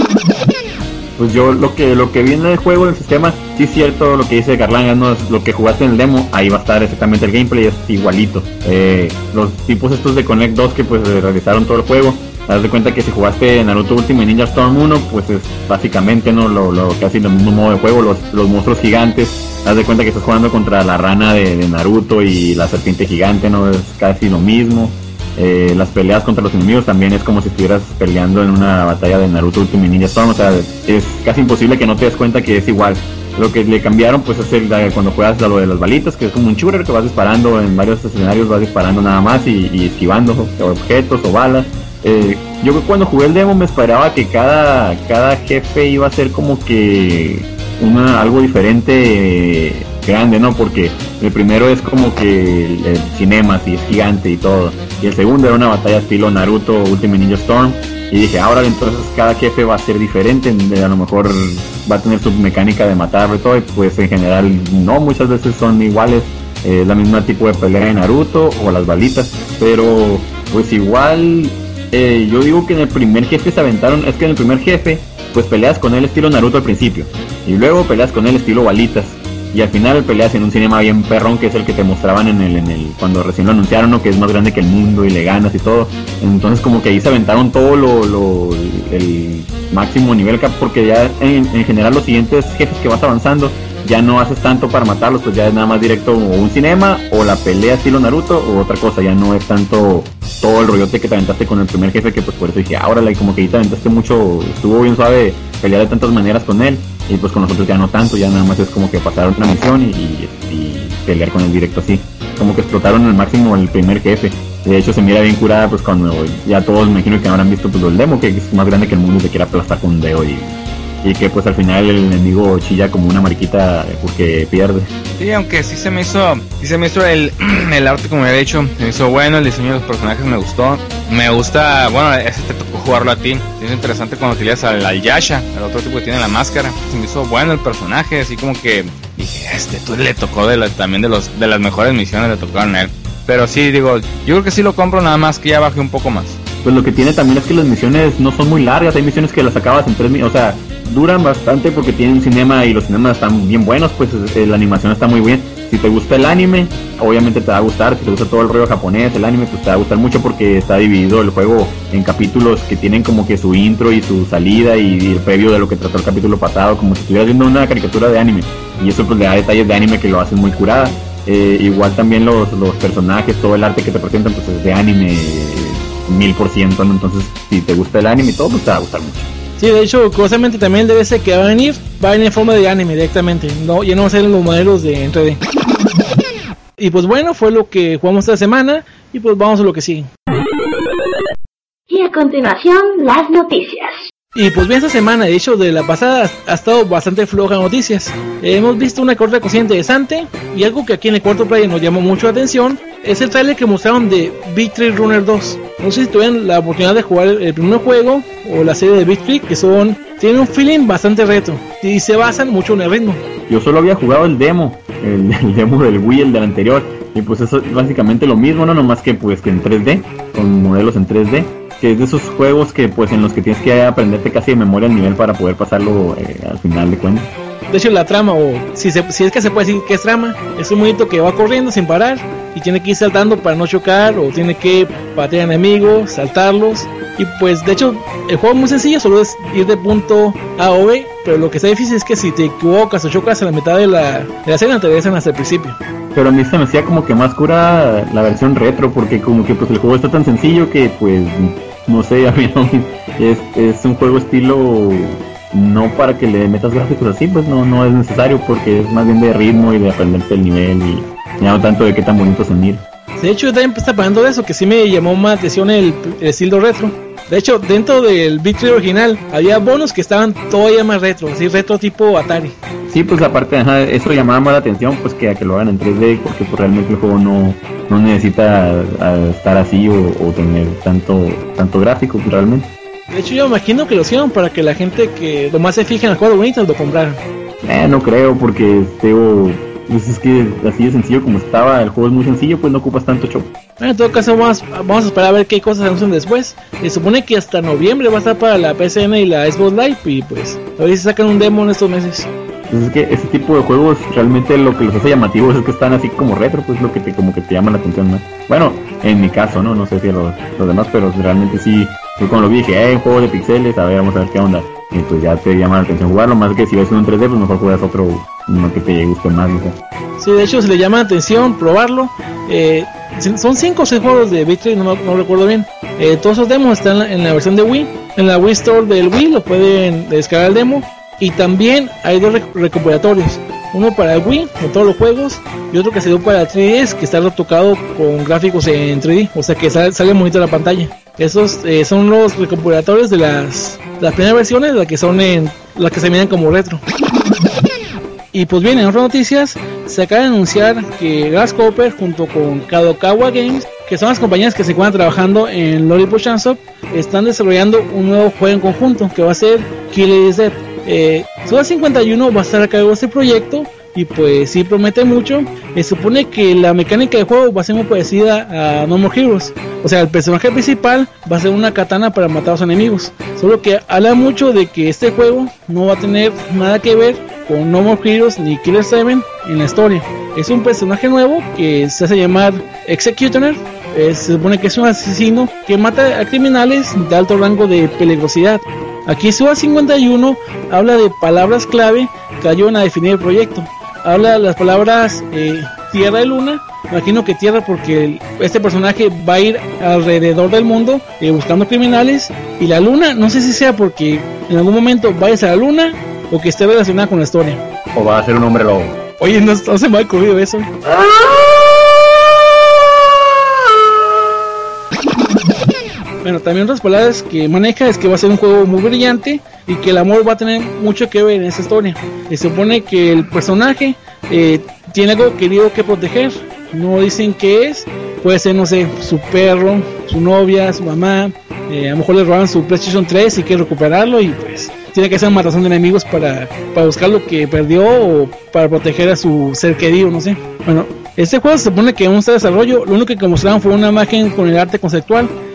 Pues yo lo que lo que viene del juego, del sistema, sí es cierto lo que dice Carlangas, no es lo que jugaste en el demo, ahí va a estar exactamente el gameplay, es igualito. Eh, los tipos estos de Connect dos que pues realizaron todo el juego, te das de cuenta que si jugaste Naruto Ultimate Ninja Storm uno, pues es básicamente no lo, lo casi el mismo modo de juego, los, los monstruos gigantes, te das de cuenta que estás jugando contra la rana de, de Naruto y la serpiente gigante, no es casi lo mismo. Eh, las peleas contra los enemigos también es como si estuvieras peleando en una batalla de Naruto Ultimate Ninja Storm, o sea, es casi imposible que no te des cuenta que es igual. Lo que le cambiaron pues es el, cuando juegas a lo de las balitas, que es como un shooter que vas disparando en varios escenarios, vas disparando nada más y, y esquivando objetos o balas. Eh, yo cuando jugué el demo me esperaba que cada, cada jefe iba a ser como que una, algo diferente, eh, grande, ¿no? Porque el primero es como que el, el cinemas y es gigante y todo, y el segundo era una batalla estilo Naruto Ultimate Ninja Storm, y dije, ahora entonces cada jefe va a ser diferente, a lo mejor va a tener su mecánica de matar y todo, y pues en general no, muchas veces son iguales, eh, la misma tipo de pelea de Naruto o las balitas, pero pues igual, eh, yo digo que en el primer jefe se aventaron, es que en el primer jefe pues peleas con él estilo Naruto al principio, y luego peleas con él estilo balitas, y al final peleas en un cinema bien perrón, que es el que te mostraban en el, en el cuando recién lo anunciaron, ¿no? Que es más grande que el mundo y le ganas y todo. Entonces como que ahí se aventaron todo lo, lo el máximo nivel, porque ya en, en general los siguientes jefes que vas avanzando ya no haces tanto para matarlos, pues ya es nada más directo o un cinema o la pelea estilo Naruto o otra cosa, ya no es tanto todo el rollote que te aventaste con el primer jefe, que pues por eso dije, ahora y como que ahí te aventaste mucho, estuvo bien suave pelear de tantas maneras con él, y pues con nosotros ya no tanto, ya nada más es como que pasar una misión y, y, y pelear con él directo así, como que explotaron al máximo el primer jefe. De hecho se mira bien curada pues cuando ya todos me imagino que habrán visto pues el demo, que es más grande que el mundo y se quiere aplastar con un dedo, y y que pues al final el enemigo chilla como una mariquita porque pierde. Sí, aunque sí se me hizo, sí se me hizo el, el arte, como había dicho, se me hizo bueno, el diseño de los personajes me gustó, me gusta, bueno, ese te tocó jugarlo a ti, es interesante cuando utilizas al, al Yasha, el otro tipo que tiene la máscara, se me hizo bueno el personaje, así como que dije, este tú le tocó de la, también de los de las mejores misiones le tocaron a él, pero sí, digo, yo creo que sí lo compro, nada más que ya bajé un poco más. Pues lo que tiene también es que las misiones no son muy largas, hay misiones que las acabas en tres minutos, o sea, duran bastante porque tienen cinema y los cinemas están bien buenos, pues eh, la animación está muy bien, si te gusta el anime, obviamente te va a gustar. Si te gusta todo el rollo japonés, el anime, pues te va a gustar mucho porque está dividido el juego en capítulos que tienen como que su intro y su salida y, y el previo de lo que trató el capítulo pasado, como si estuvieras viendo una caricatura de anime. Y eso pues le da detalles de anime que lo hacen muy curada. Eh, igual también los, los personajes, todo el arte que te presentan pues es de anime mil por ciento, ¿no? Entonces si te gusta el anime y todo, pues te va a gustar mucho. Sí, de hecho, curiosamente también el D L C que va a venir, va a venir en forma de anime directamente, no, ya no va a ser en los modelos de en tres D. Y pues bueno, fue lo que jugamos esta semana, y pues vamos a lo que sigue. Y a continuación, las noticias. Y pues bien, esta semana, de hecho de la pasada, ha estado bastante floja noticias. Eh, hemos visto una corta cosa interesante, y algo que aquí en el cuarto player nos llamó mucho la atención, es el trailer que mostraron de Big Tree Runner dos. No sé si tuvieron la oportunidad de jugar el primer juego, o la serie de Big Tree, que son, tienen un feeling bastante retro, y se basan mucho en el ritmo. Yo solo había jugado el demo, el, el demo del Wii, el del anterior, y pues eso es básicamente lo mismo, no nomás que pues que en tres D, con modelos en tres D. Que es de esos juegos que pues en los que tienes que aprenderte casi de memoria el nivel para poder pasarlo eh, al final de cuentas. De hecho la trama, o si, se, si es que se puede decir que es trama, es un monito que va corriendo sin parar y tiene que ir saltando para no chocar, o tiene que patear enemigos, saltarlos. Y pues de hecho el juego es muy sencillo, solo es ir de punto A a B, pero lo que está difícil es que si te equivocas o chocas a la mitad de la, de la escena te regresan hasta el principio. Pero a mí se me hacía como que más cura la versión retro, porque como que pues el juego está tan sencillo que pues no sé, a mí no, es, es un juego estilo, no para que le metas gráficos así, pues no, no es necesario, porque es más bien de ritmo y de aprenderte el nivel y ya no tanto de qué tan bonito se mira. De hecho yo también estaba hablando de eso, que sí me llamó más atención el, el estilo retro. De hecho dentro del Big Tree original había bonos que estaban todavía más retro, así retro tipo Atari. Sí, pues aparte, ajá, eso llamaba más la atención, pues que a que lo hagan en tres D, porque pues realmente el juego no, no necesita a, estar así o, o tener tanto tanto gráfico pues, realmente. De hecho yo imagino que lo hicieron para que la gente que nomás se fije en el juego bonito lo compraran. Eh, no creo, porque Teo, pues es que así de sencillo como estaba, el juego es muy sencillo, pues no ocupas tanto show. Bueno, en todo caso vamos, vamos a esperar a ver qué cosas anuncian después. Se supone que hasta noviembre va a estar para la P S N y la Xbox Live, y pues a ver si sacan un demo en estos meses. Pues es que ese tipo de juegos realmente lo que los hace llamativos es que están así como retro, pues lo que te como que te llama la atención más. Bueno, en mi caso, no, no sé si a los, los demás, pero realmente sí, yo cuando lo vi dije, eh, un juego de pixeles, a ver, vamos a ver qué onda. Y pues ya te llama la atención jugarlo, más que si ves uno en tres D, pues mejor juegas otro, uno que te guste más, no sé. Sí, de hecho se le llama la atención probarlo. Eh, son cinco o seis juegos de Big Tree, no, no recuerdo bien. Eh, todos esos demos están en la, en la versión de Wii, en la Wii Store del Wii, lo pueden descargar el demo. Y también hay dos rec- recuperatorios, uno para el Wii, con todos los juegos, y otro que se dio para el tres D S, que está retocado con gráficos en tres D, o sea que sale, sale bonito la pantalla. Esos eh, son los recuperatorios de las, las primeras versiones, las que son en, las que se miran como retro. Y pues bien, en otras noticias, se acaba de anunciar que Grasshopper junto con Kadokawa Games, que son las compañías que se encuentran trabajando en Lollipop Chainsaw, están desarrollando un nuevo juego en conjunto, que va a ser Killer is Dead. Eh, Suda cincuenta y uno va a estar a cargo de este proyecto y pues sí promete mucho. Se eh, supone que la mecánica de juego va a ser muy parecida a No More Heroes, o sea el personaje principal va a ser una katana para matar a los enemigos, solo que habla mucho de que este juego no va a tener nada que ver con No More Heroes ni Killer siete en la historia. Es un personaje nuevo que se hace llamar Executioner. Eh, se supone que es un asesino que mata a criminales de alto rango de peligrosidad. Aquí Suda cincuenta y uno habla de palabras clave que ayudan a definir el proyecto. Habla de las palabras eh, tierra y luna. Imagino que tierra porque el, este personaje va a ir alrededor del mundo eh, buscando criminales. Y la luna, no sé si sea porque en algún momento vayas a la luna o que esté relacionada con la historia. O va a ser un hombre lobo. Oye, no, no se me ha ocurrido eso. Bueno, también otras palabras que maneja es que va a ser un juego muy brillante y que el amor va a tener mucho que ver en esa historia. Se supone que el personaje eh, tiene algo querido que proteger, no dicen qué es, puede ser, no sé, su perro, su novia, su mamá, eh, a lo mejor le roban su PlayStation tres y quiere recuperarlo y pues tiene que hacer una matazón de enemigos para, para buscar lo que perdió o para proteger a su ser querido, no sé. Bueno, este juego se supone que aún está en desarrollo, lo único que mostraron fue una imagen con el arte conceptual.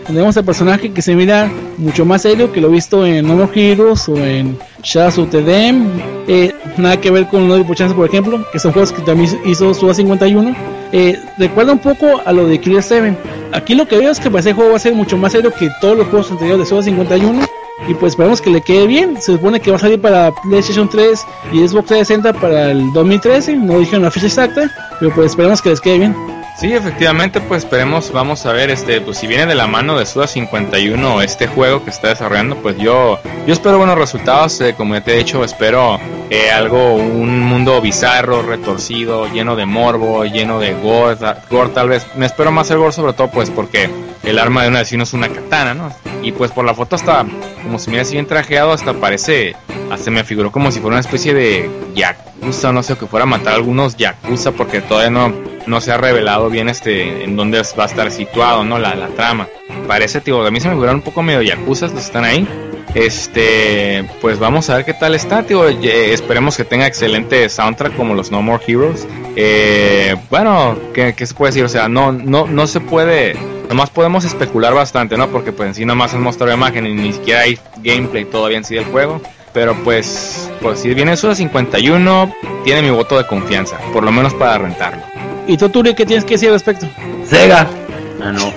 tenemos al personaje que se mira mucho más serio que lo visto en No More Heroes o en Shadows of the Dam. Eh, nada que ver con No Double Chance, por ejemplo, que son juegos que también hizo Suda cincuenta y uno. Eh, recuerda un poco a lo de Clear siete. Aquí lo que veo es que para ese juego va a ser mucho más serio que todos los juegos anteriores de Suda cincuenta y uno. Y pues esperemos que le quede bien. Se supone que va a salir para PlayStation tres y Xbox trescientos sesenta para el dos mil trece. No dijeron la fecha exacta, pero pues esperemos que les quede bien. Sí, efectivamente, pues esperemos, vamos a ver, este, pues si viene de la mano de Suda cincuenta y uno este juego que está desarrollando, pues yo, yo espero buenos resultados, eh, como ya te he dicho, espero eh, algo, un mundo bizarro, retorcido, lleno de morbo, lleno de gore, gore tal vez, me espero más el gore sobre todo pues porque el arma de un asesino es una katana, ¿no? Y pues por la foto hasta, como se mira así bien trajeado, hasta parece, hasta me figuró como si fuera una especie de yakuza, no sé, o que fuera a matar a algunos yakuza, porque todavía no, no se ha revelado bien este, en dónde va a estar situado, ¿no? La, la trama. Parece, tío, a mí se me figuraron un poco medio yakuzas los que están ahí. Este, pues vamos a ver qué tal está, tío. Eh, esperemos que tenga excelente soundtrack como los No More Heroes. Eh, bueno, ¿qué, ¿qué se puede decir? O sea, no, no, no se puede, nomás podemos especular bastante, ¿no? Porque pues en sí nomás han mostrado imagen y ni siquiera hay gameplay todavía en sí del juego. Pero pues, pues si viene Suda cincuenta y uno, tiene mi voto de confianza, por lo menos para rentarlo. ¿Y tú, Turi, qué tienes que decir al respecto? Sega. Ah, no.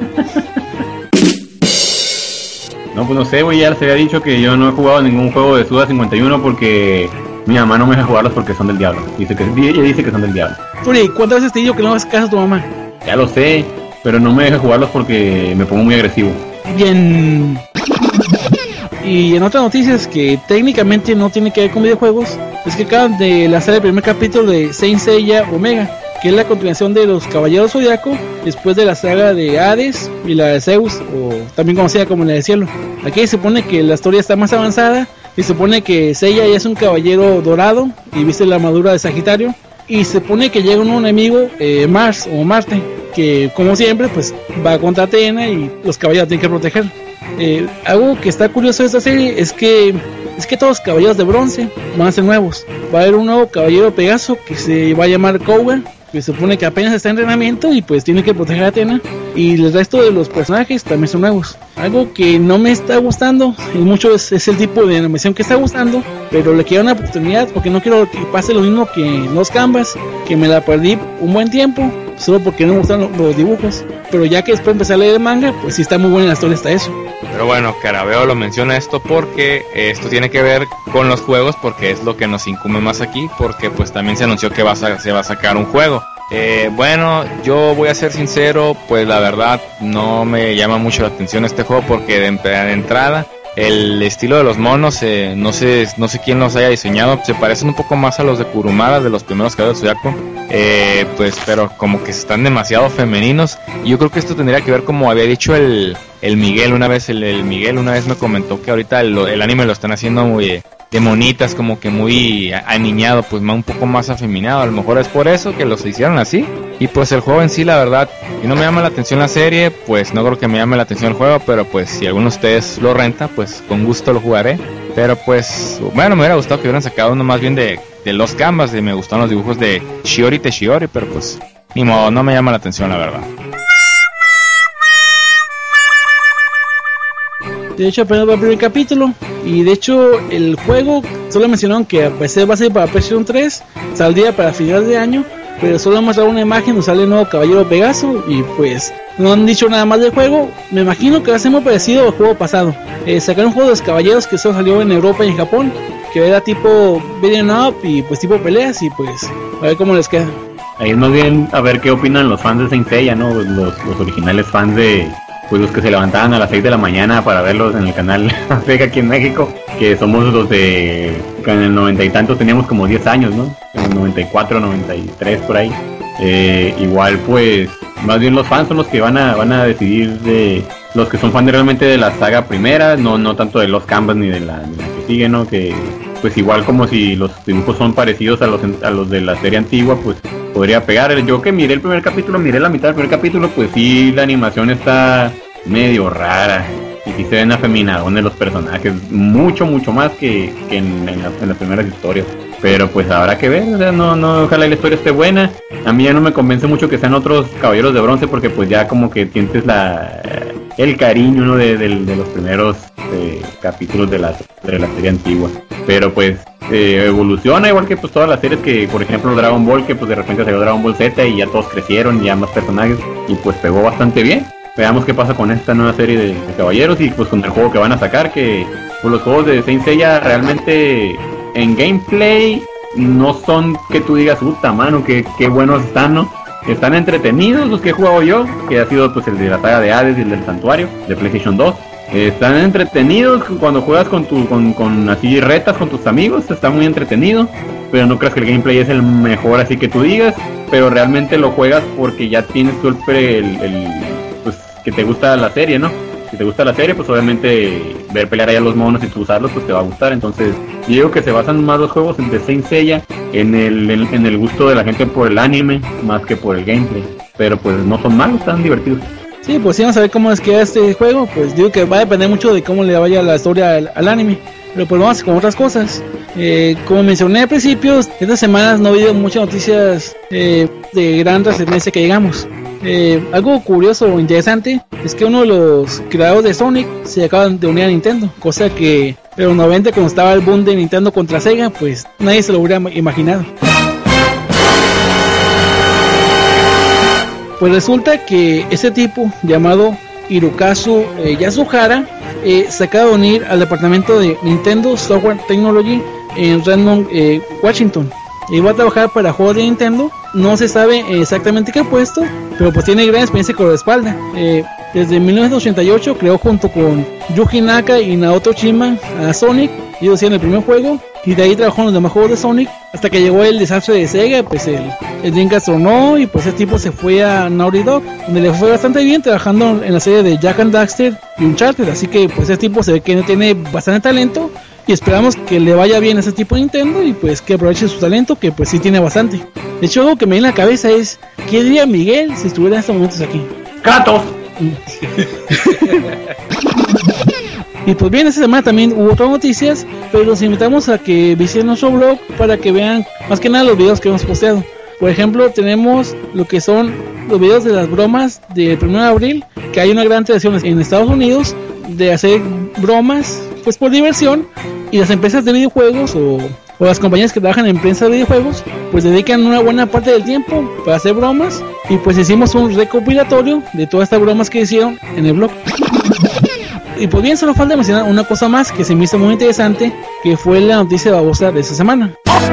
No, pues no sé, güey, ya les había dicho que yo no he jugado ningún juego de Suda cincuenta y uno porque mi mamá no me deja jugarlos porque son del diablo. Dice que, ella dice que son del diablo. Turi, ¿cuántas veces te digo que no hagas caso a tu mamá? Ya lo sé, pero no me deja jugarlos porque me pongo muy agresivo. Bien. Y en otras noticias que técnicamente no tiene que ver con videojuegos, es que acaban de lanzar el primer capítulo de Saint Seiya Omega, que es la continuación de los Caballeros Zodiaco después de la saga de Hades y la de Zeus, o también conocida como la de Cielo. Aquí se supone que la historia está más avanzada y se supone que Seiya ya es un caballero dorado y viste la armadura de Sagitario, y se supone que llega un enemigo, eh, Mars o Marte, que como siempre pues va contra Atena y los caballeros tienen que proteger. Eh, algo que está curioso de esta serie es que es que todos los caballeros de bronce van a ser nuevos. Va a haber un nuevo caballero Pegaso que se va a llamar Koga, que se supone que apenas está en entrenamiento y pues tiene que proteger a Atena, y el resto de los personajes también son nuevos. Algo que no me está gustando, y mucho es, es el tipo de animación que está gustando, pero le quiero una oportunidad porque no quiero que pase lo mismo que en los Canvas, que me la perdí un buen tiempo solo porque no me gustan los, los dibujos, pero ya que después empecé a leer el manga, pues sí está muy buena la historia hasta eso. Pero bueno, Carabeo lo menciona esto porque esto tiene que ver con los juegos, porque es lo que nos incumbe más aquí, porque pues también se anunció que va a, se va a sacar un juego. Eh, bueno, yo voy a ser sincero, pues la verdad no me llama mucho la atención este juego porque de, de entrada el estilo de los monos, eh, no sé no sé quién los haya diseñado, se parecen un poco más a los de Kurumada, de los primeros Caballeros Zodiaco, eh, pues pero como que están demasiado femeninos, y yo creo que esto tendría que ver, como había dicho el, el Miguel una vez, el, el Miguel una vez me comentó que ahorita el, el anime lo están haciendo muy de monitas, como que muy aniñado, pues más un poco más afeminado, a lo mejor es por eso que los hicieron así. Y pues el juego en sí, la verdad, si no me llama la atención la serie, pues no creo que me llame la atención el juego, pero pues si alguno de ustedes lo renta, pues con gusto lo jugaré. Pero pues, bueno, me hubiera gustado que hubieran sacado uno más bien de, de los Canvas, de me gustaron los dibujos de Shiori Teshiori, pero pues ni modo, no me llama la atención la verdad. De hecho apenas va el primer capítulo, y de hecho el juego solo mencionaron que a veces va a ser para PlayStation tres, saldría para finales de año, pero solo han mostrado una imagen donde sale el nuevo caballero Pegaso, y pues no han dicho nada más del juego. Me imagino que va a ser muy parecido al juego pasado. Eh, sacaron un juego de los caballeros que solo salió en Europa y en Japón, que era tipo beat'em up y pues tipo peleas, y pues a ver cómo les queda. Ahí es más bien a ver qué opinan los fans de Saint Seiya, ¿no? Los, los originales fans de... pues los que se levantaban a las seis de la mañana para verlos en el canal Sega aquí en México, que somos los de, que en el noventa y tantos teníamos como diez años, ¿no? En el noventa y cuatro, noventa y tres por ahí. Eh, igual pues, más bien los fans son los que van a van a decidir, de los que son fans de realmente de la saga primera, no no tanto de los Canvas ni de la, de la que sigue, ¿no? Que pues igual como si los dibujos son parecidos a los a los de la serie antigua, pues podría pegar. Yo que miré el primer capítulo, miré la mitad del primer capítulo, pues sí, la animación está medio rara y sí se ven afeminados de los personajes, mucho mucho más que, que en, en, la, en las primeras historias, pero pues habrá que ver, o sea, no, no, ojalá la historia esté buena. A mí ya no me convence mucho que sean otros caballeros de bronce, porque pues ya como que sientes la el cariño, ¿no? de, de, de los primeros eh, capítulos de la, de la serie antigua. Pero pues eh, evoluciona igual que pues todas las series que, por ejemplo, Dragon Ball, que pues de repente salió Dragon Ball Z y ya todos crecieron, ya más personajes, y pues pegó bastante bien. Veamos qué pasa con esta nueva serie de, de caballeros y pues con el juego que van a sacar, que pues los juegos de Saint Seiya realmente en gameplay no son que tú digas, puta mano, que qué buenos están, ¿no? Están entretenidos los que he jugado yo, que ha sido pues el de la saga de Hades y el del Santuario de PlayStation dos. Eh, están entretenidos cuando juegas con tu con, con así retas con tus amigos, está muy entretenido, pero no creas que el gameplay es el mejor así que tú digas, pero realmente lo juegas porque ya tienes tú el, el, el pues que te gusta la serie, ¿no? Si te gusta la serie, pues obviamente ver pelear allá a los monos y tú usarlos, pues te va a gustar. Entonces, yo digo que se basan más los juegos de Saint Seiya en el, en, en el gusto de la gente por el anime, más que por el gameplay. Pero pues no son malos, están divertidos. Sí, pues sí, vamos a ver cómo es que este juego. Pues digo que va a depender mucho de cómo le vaya la historia al, al anime. Pero pues vamos con otras cosas. Eh, como mencioné al principio, estas semanas no ha habido muchas noticias eh, de gran trascendencia que llegamos. Eh, algo curioso o interesante es que uno de los creadores de Sonic se acaban de unir a Nintendo, cosa que en los noventa, cuando estaba el boom de Nintendo contra Sega, pues nadie se lo hubiera imaginado. Pues resulta que ese tipo llamado Hirokazu eh, Yasuhara eh, se acaba de unir al departamento de Nintendo Software Technology en Redmond, eh, Washington. Y va a trabajar para juegos de Nintendo. No se sabe exactamente qué puesto, pero pues tiene gran experiencia con la espalda. Eh, desde mil novecientos ochenta y ocho creó junto con Yuji Naka y Naoto Shima a Sonic. Ellos hacían el primer juego y de ahí trabajó en los demás juegos de Sonic hasta que llegó el desastre de Sega. Pues el, el Dreamcast tronó y pues ese tipo se fue a Naughty Dog, donde le fue bastante bien trabajando en la serie de Jack and Daxter y Uncharted. Así que pues ese tipo se ve que tiene bastante talento. Y esperamos que le vaya bien a ese tipo de Nintendo y pues que aproveche su talento, que pues sí tiene bastante. De hecho, algo que me viene a la cabeza es, ¿qué diría Miguel si estuviera en estos momentos aquí? ¡Kratos! Y pues bien, esta semana también hubo otras noticias, pero los invitamos a que visiten nuestro blog para que vean más que nada los videos que hemos posteado. Por ejemplo, tenemos lo que son los videos de las bromas del primero de abril, que hay una gran tradición en Estados Unidos de hacer bromas pues por diversión, y las empresas de videojuegos o, o las compañías que trabajan en prensa de videojuegos pues dedican una buena parte del tiempo para hacer bromas, y pues hicimos un recopilatorio de todas estas bromas que hicieron en el blog. Y pues bien, solo falta mencionar una cosa más que se me hizo muy interesante, que fue la noticia babosa de esta semana.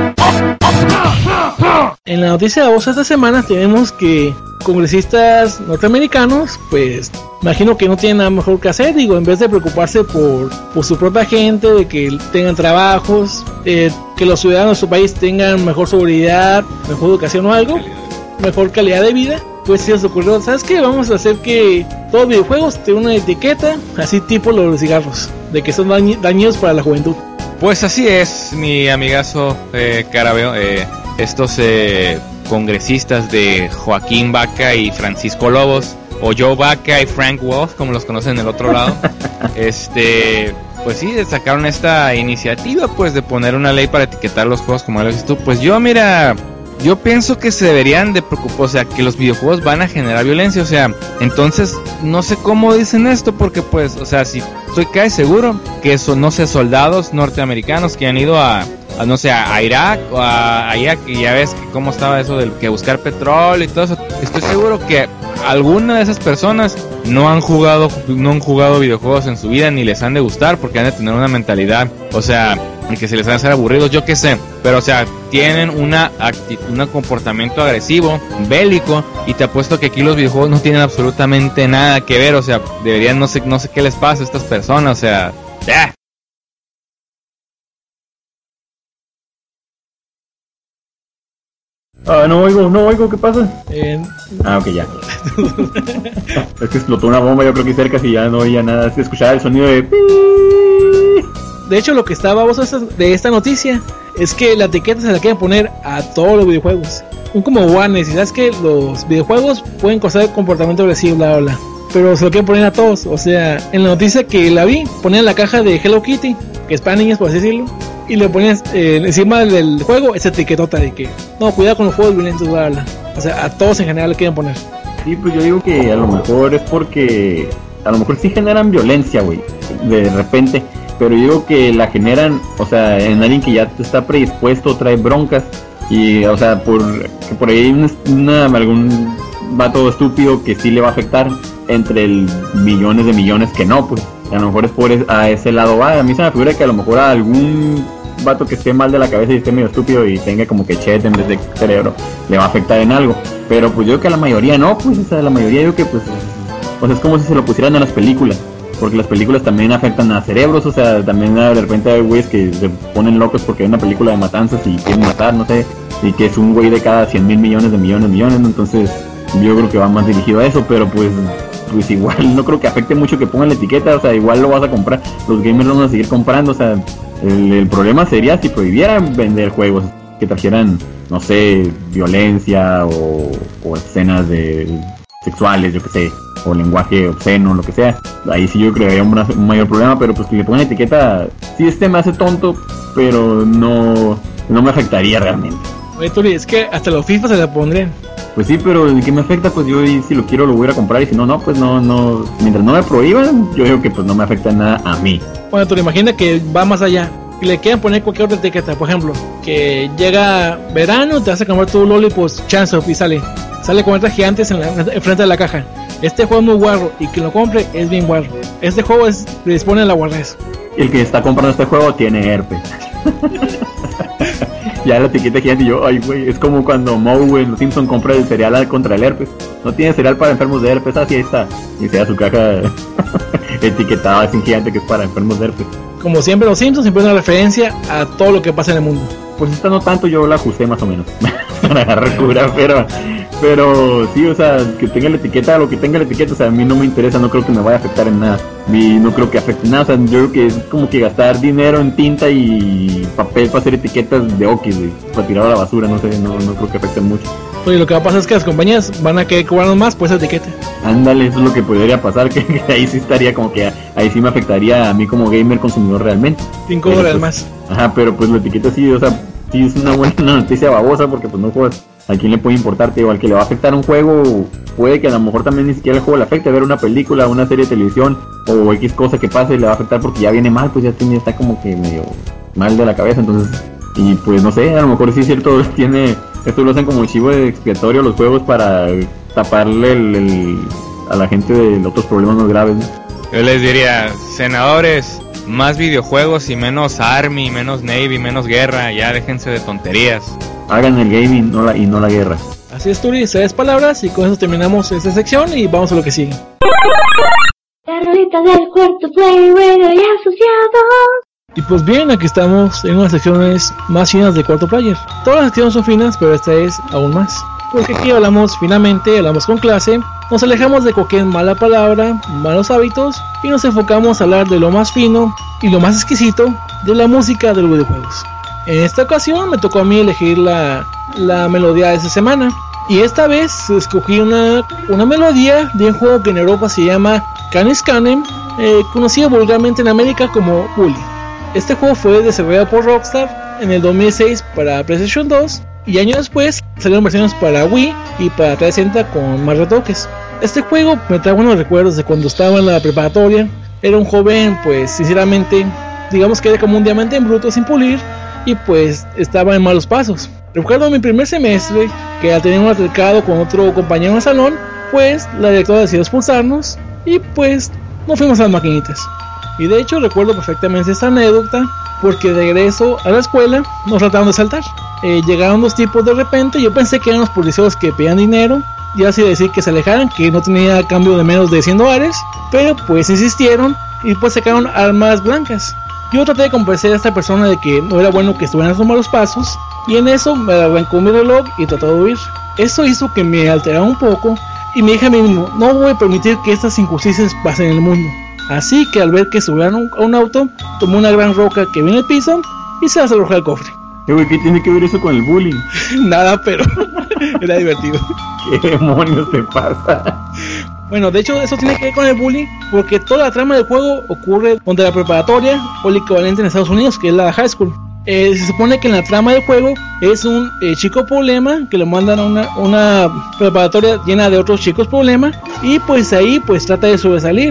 En la noticia babosa de esta semana tenemos que congresistas norteamericanos, pues imagino que no tienen nada mejor que hacer, digo, en vez de preocuparse por, por su propia gente, de que tengan trabajos, eh, que los ciudadanos de su país tengan mejor seguridad, mejor educación o algo, mejor calidad de vida, pues se les ocurrió, ¿sabes qué? Vamos a hacer que todos los videojuegos tengan una etiqueta, así tipo los cigarros, de que son dañ- dañinos para la juventud. Pues así es, mi amigazo eh, Carabeo, eh, estos eh, congresistas de Joaquín Baca y Francisco Lobos, o Joe Baca y Frank Wolf, como los conocen del otro lado, este, pues sí, sacaron esta iniciativa, pues, de poner una ley para etiquetar los juegos, como lo dices tú. Pues yo, mira, yo pienso que se deberían de preocupar, o sea, que los videojuegos van a generar violencia, o sea, entonces, no sé cómo dicen esto, porque pues, o sea, si estoy casi seguro que eso, no sé, soldados norteamericanos que han ido a, a no sé, a Irak o a, a Irak, y ya ves que cómo estaba eso del que buscar petróleo y todo eso, estoy seguro que alguna de esas personas no han jugado no han jugado videojuegos en su vida, ni les han de gustar, porque han de tener una mentalidad, o sea, y que se les van a hacer aburridos, yo qué sé, pero o sea, tienen una actitud, un comportamiento agresivo, bélico, y te apuesto que aquí los videojuegos no tienen absolutamente nada que ver, o sea, deberían, no sé, no sé qué les pasa a estas personas, o sea, ¡ah! Ah, no oigo, no oigo, ¿qué pasa? Eh, Ah, ok, ya. Es que explotó una bomba, yo creo que cerca, si ya no oía nada, se escuchaba el sonido de... de hecho, lo que está baboso de esta noticia es que la etiqueta se la quieren poner a todos los videojuegos. Un como Warner, si sabes que los videojuegos pueden causar comportamiento agresivo, bla, bla, bla, pero se lo quieren poner a todos. O sea, en la noticia que la vi, ponían la caja de Hello Kitty, que es para niñas, por así decirlo, y le ponían eh, encima del juego esa etiquetota de que no, cuidado con los juegos violentos, bla, bla. O sea, a todos en general le quieren poner. Sí, pues yo digo que a lo mejor es porque a lo mejor sí generan violencia, güey, de repente, pero yo digo que la generan, o sea, en alguien que ya está predispuesto, trae broncas, y, o sea, por, que por ahí hay una, una, algún vato estúpido que sí le va a afectar, entre el millones de millones que no, pues, a lo mejor es por es, a ese lado va, a mí se me figura que a lo mejor a algún vato que esté mal de la cabeza y esté medio estúpido y tenga como que chet en vez de cerebro, le va a afectar en algo, pero pues yo creo que a la mayoría no, pues, o sea, la mayoría yo creo que pues, o sea, es como si se lo pusieran a las películas, porque las películas también afectan a cerebros, o sea, también de repente hay güeyes que se ponen locos porque hay una película de matanzas y quieren matar, no sé, y que es un güey de cada cien mil millones de millones de millones, entonces yo creo que va más dirigido a eso, pero pues pues igual no creo que afecte mucho que pongan la etiqueta, o sea, igual lo vas a comprar, los gamers lo van a seguir comprando, o sea, el, el problema sería si prohibieran vender juegos que trajeran, no sé, violencia o, o escenas de sexuales, yo que sé, o lenguaje obsceno, lo que sea, ahí sí yo creo que habría un, un mayor problema, pero pues que le pongan etiqueta, sí este me hace tonto, pero no, no me afectaría realmente. Oye, Turi, es que hasta los FIFA se la pondrían. Pues sí, pero ¿de qué me afecta? Pues yo si lo quiero lo voy a ir a comprar y si no, no, pues no, no, mientras no me prohíban, yo digo que pues no me afecta nada a mí. Bueno, Turi, imagina que va más allá y le quieren poner cualquier otra etiqueta, por ejemplo, que llega verano, te vas a comprar tu Loli, pues Chance of y sale, sale con letras gigantes en, la, en frente de la caja. Este juego es muy guarro y quien lo compre es bien guarro. Este juego es predispone a la guarrez. El que está comprando este juego tiene herpes. Ya la etiqueta gigante y yo, ay güey, es como cuando Moe en Los Simpsons compra el cereal contra el herpes. No tiene cereal para enfermos de herpes, así está. Y sea su caja etiquetada así gigante que es para enfermos de herpes. Como siempre Los Simpsons siempre es una referencia a todo lo que pasa en el mundo. Pues esta no tanto, yo la ajusté más o menos para agarrar cura, pero pero sí, o sea, que tenga la etiqueta, lo que tenga la etiqueta, o sea, a mí no me interesa, no creo que me vaya a afectar en nada, y no creo que afecte nada, o sea, yo creo que es como que gastar dinero en tinta y papel para hacer etiquetas de Okis, para tirar a la basura, no sé, no, no creo que afecte mucho. Oye, lo que va a pasar es que las compañías van a querer cobrarnos más por esa etiqueta. Ándale, eso es lo que podría pasar, que, que ahí sí estaría como que, ahí sí me afectaría a mí como gamer consumidor realmente. Cinco dólares más. Ajá, pero pues la etiqueta sí, o sea, sí es una buena noticia babosa porque pues no juegas. ¿A quién le puede importarte? O al que le va a afectar un juego, puede que a lo mejor también ni siquiera el juego le afecte, ver una película, una serie de televisión o X cosa que pase le va a afectar porque ya viene mal, pues ya tiene, está como que medio mal de la cabeza, entonces, y pues no sé, a lo mejor sí es cierto, tiene, esto lo hacen como chivo de expiatorio los juegos para taparle el, el, a la gente de otros problemas más graves, ¿no? Yo les diría, senadores, más videojuegos y menos Army, menos Navy, menos guerra, ya déjense de tonterías. Hagan el gaming no la, y no la guerra. Así es, Turi, seis palabras y con eso terminamos esta sección y vamos a lo que sigue. La rolita del cuarto play, bueno y asociados. Y pues bien, aquí estamos en unas secciones más finas de Cuarto Player. Todas las secciones son finas, pero esta es aún más. Porque aquí hablamos finamente, hablamos con clase, nos alejamos de cualquier mala palabra, malos hábitos y nos enfocamos a hablar de lo más fino y lo más exquisito de la música de los videojuegos. En esta ocasión me tocó a mí elegir la, la melodía de esta semana. Y esta vez escogí una, una melodía de un juego que en Europa se llama Canis Canem, eh, conocido vulgarmente en América como Bully. Este juego fue desarrollado por Rockstar en el dos mil seis para PlayStation dos y años después salieron versiones para Wii y para trescientos sesenta con más retoques. Este juego me trae buenos recuerdos de cuando estaba en la preparatoria. Era un joven, pues sinceramente, digamos que era como un diamante en bruto sin pulir y pues estaba en malos pasos. Recuerdo mi primer semestre que al tener un altercado con otro compañero en el salón, pues la directora decidió expulsarnos y pues no fuimos a las maquinitas. Y de hecho recuerdo perfectamente esta anécdota porque de regreso a la escuela nos trataron de saltar. Eh, llegaron dos tipos de repente, yo pensé que eran los policías que pedían dinero y así decir que se alejaran, que no tenía cambio de menos de cien dólares, pero pues insistieron y pues sacaron armas blancas. Yo traté de convencer a esta persona de que no era bueno que estuvieran esos malos pasos y en eso me arrancó mi reloj y trató de huir. Eso hizo que me alterara un poco y me dije a mí mismo, no voy a permitir que estas injusticias pasen en el mundo. Así que al ver que subieron a un auto, tomó una gran roca que vi en el piso y se las arrojó al cofre. ¿Qué tiene que ver eso con el bullying? Nada, pero era divertido. ¿Qué demonios te pasa? Bueno, de hecho eso tiene que ver con el bullying porque toda la trama del juego ocurre donde la preparatoria o el equivalente en Estados Unidos, que es la high school. Eh, se supone que en la trama del juego es un eh, chico problema que le mandan a una, una preparatoria llena de otros chicos problema y pues ahí pues trata de sobresalir.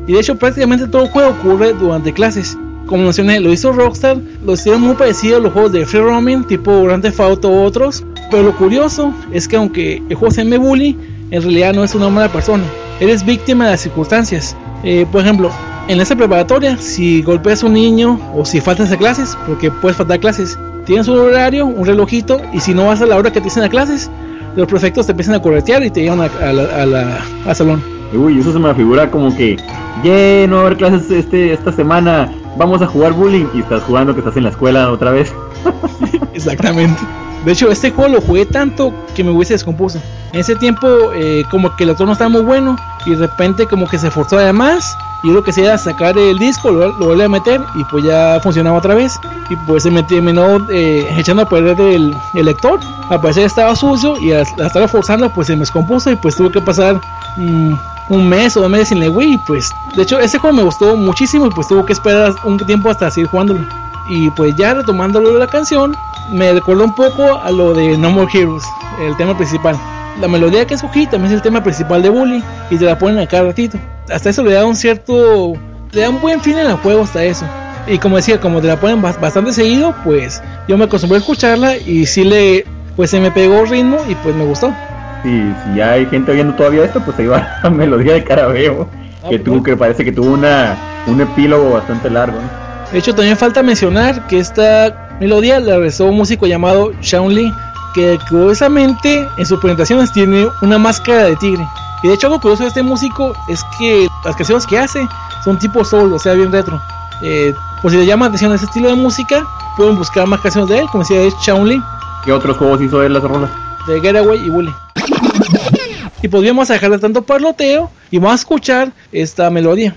y de hecho prácticamente todo el juego ocurre durante clases. Como mencioné, lo hizo Rockstar, lo hicieron muy parecido a los juegos de free roaming tipo Grand Theft Auto u otros, pero lo curioso es que aunque el juego se llame Bully, en realidad no es una mala persona, eres víctima de las circunstancias. Eh, por ejemplo, en esa preparatoria, si golpeas a un niño o si faltas a clases, porque puedes faltar a clases, tienes un horario, un relojito, y si no vas a la hora que te dicen a clases, los prefectos te empiezan a corretear y te llevan a, a la, a la, al salón. Uy, eso se me figura como que, yeah, no va a haber clases este, esta semana, vamos a jugar bowling, y estás jugando que estás en la escuela otra vez. Exactamente. De hecho, este juego lo jugué tanto que me hubiese descompuso. En ese tiempo, eh, como que el autor no estaba muy bueno, y de repente como que se forzó además, y yo lo que hacía era sacar el disco, lo, lo volví a meter, y pues ya funcionaba otra vez, y pues se me terminó eh, echando a perder el, el lector. Al parecer estaba sucio, y al, al estarlo forzando pues se me descompuso, y pues tuve que pasar mmm, un mes o dos meses sin el Wii, y pues de hecho ese juego me gustó muchísimo, y pues tuve que esperar un tiempo hasta seguir jugándolo. Y pues ya retomando lo de la canción, me recordó un poco a lo de No More Heroes, el tema principal. La melodía que escogí también es el tema principal de Bully, y te la ponen a cada ratito. Hasta eso le da un cierto, le da un buen fin al juego hasta eso. Y como decía, como te la ponen bastante seguido, pues yo me acostumbré a escucharla y sí le, pues se me pegó el ritmo y pues me gustó. Sí, si ya hay gente oyendo todavía esto, pues ahí va la melodía de Carabeo, ah, que tuvo, que parece que tuvo una, un epílogo bastante largo, ¿no? De hecho, también falta mencionar que esta melodía la realizó un músico llamado Shawn Lee, que curiosamente en sus presentaciones tiene una máscara de tigre. Y de hecho algo curioso de este músico es que las canciones que hace son tipo soul, o sea, bien retro. Eh, por si les llama atención ese estilo de música, pueden buscar más canciones de él, como decía, es Shawn Lee. ¿Qué otros juegos hizo él las rolas? De Getaway y Bully. Y pues vamos a dejar de tanto parloteo y vamos a escuchar esta melodía.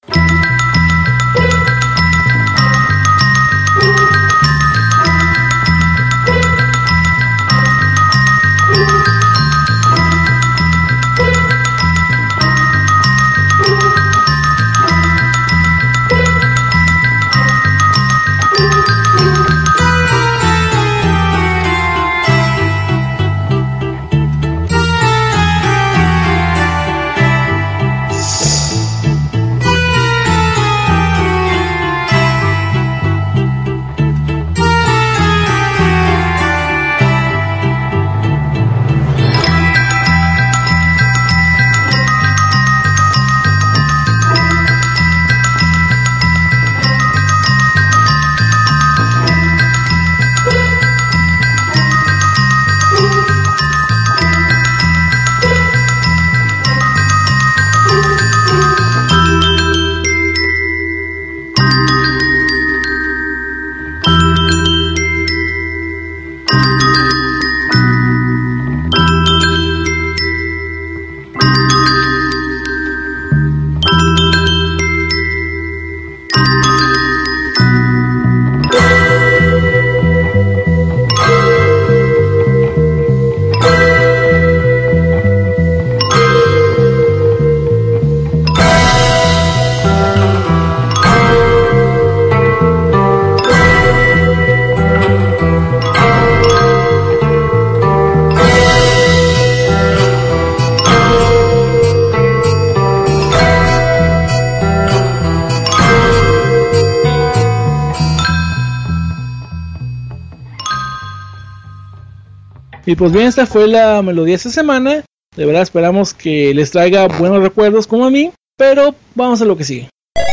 Y pues bien, esta fue la melodía de esta semana. De verdad esperamos que les traiga buenos recuerdos como a mí. Pero vamos a lo que sigue.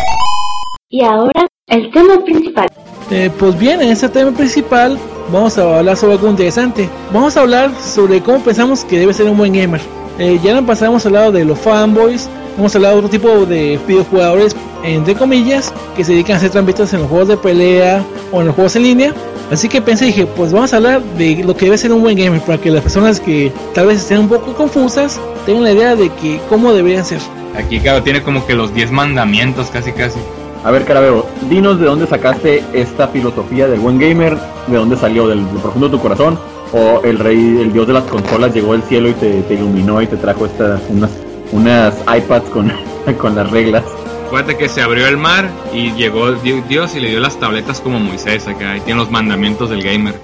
Y ahora, el tema principal. Eh, pues bien, en este tema principal vamos a hablar sobre algo interesante. Vamos a hablar sobre cómo pensamos que debe ser un buen gamer. Eh, ya en el pasado hemos hablado de los fanboys, hemos hablado de otro tipo de videojugadores, entre comillas, que se dedican a hacer trampitas en los juegos de pelea o en los juegos en línea. Así que pensé y dije, pues vamos a hablar de lo que debe ser un buen gamer, para que las personas que tal vez estén un poco confusas tengan la idea de que cómo deberían ser. Aquí, claro, tiene como que los diez mandamientos, casi casi. A ver, Carabeo, dinos de dónde sacaste esta filosofía del buen gamer, de dónde salió, del, del profundo de tu corazón, o el rey, el dios de las consolas llegó del cielo y te, te iluminó y te trajo estas unas, unas iPads con, con las reglas. Acuérdate que se abrió el mar y llegó Dios y le dio las tabletas como Moisés acá, ahí tienen los mandamientos del gamer.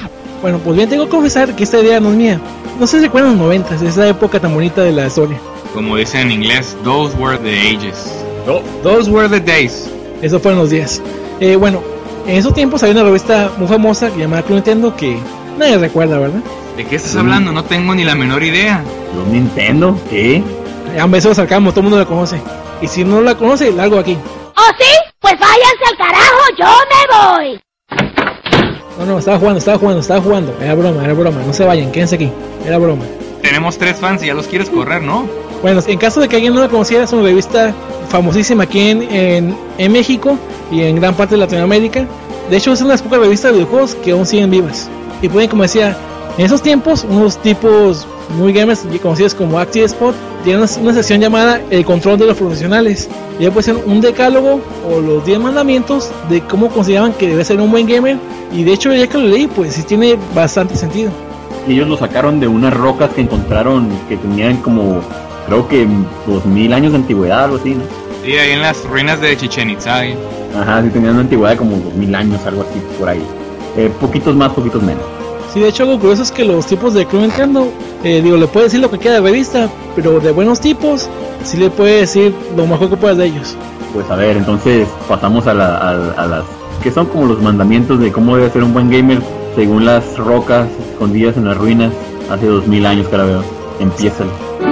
Bueno, pues bien, tengo que confesar que esta idea no es mía. No sé si recuerdan los noventas, esa época tan bonita de la historia. Como dicen en inglés, those were the ages. Oh, those were the days. Esos fueron los días. Eh, bueno, en esos tiempos había una revista muy famosa llamada Club Nintendo que nadie recuerda, ¿verdad? ¿De qué estás hablando? No tengo ni la menor idea. ¿Club Nintendo? ¿Qué? A veces lo sacamos, todo el mundo la conoce. Y si no la conoce, largo aquí. ¿Oh sí? Pues váyanse al carajo, yo me voy. No, no, estaba jugando, estaba jugando, estaba jugando. Era broma, era broma, no se vayan, quédense aquí. Era broma. Tenemos tres fans y ya los quieres correr, ¿no? Bueno, en caso de que alguien no la conociera, es una revista famosísima aquí en, en, en México y en gran parte de Latinoamérica. De hecho, es una de las pocas revistas de videojuegos que aún siguen vivas. Y pueden, como decía, en esos tiempos, unos tipos muy gamers conocidos como Active Spot tienen una, una sección llamada El Control de los Profesionales. Y ahí puede ser un decálogo o los diez mandamientos de cómo consideraban que debe ser un buen gamer. Y de hecho, ya que lo leí, pues sí tiene bastante sentido. Y ellos lo sacaron de unas rocas que encontraron que tenían como, creo que dos mil años de antigüedad, algo así, ¿no? Sí, ahí en las ruinas de Chichen Itza. ¿eh? Ajá, sí tenían una antigüedad de como dos mil años, algo así, por ahí. Eh, poquitos más, poquitos menos. Sí, de hecho algo curioso es que los tipos de Club Nintendo, eh, digo, le puede decir lo que queda de revista, pero de buenos tipos, sí le puede decir lo mejor que puedas de ellos. Pues a ver, entonces pasamos a, la, a, a las que son como los mandamientos de cómo debe ser un buen gamer según las rocas escondidas en las ruinas hace dos mil años que la veo. Empieza.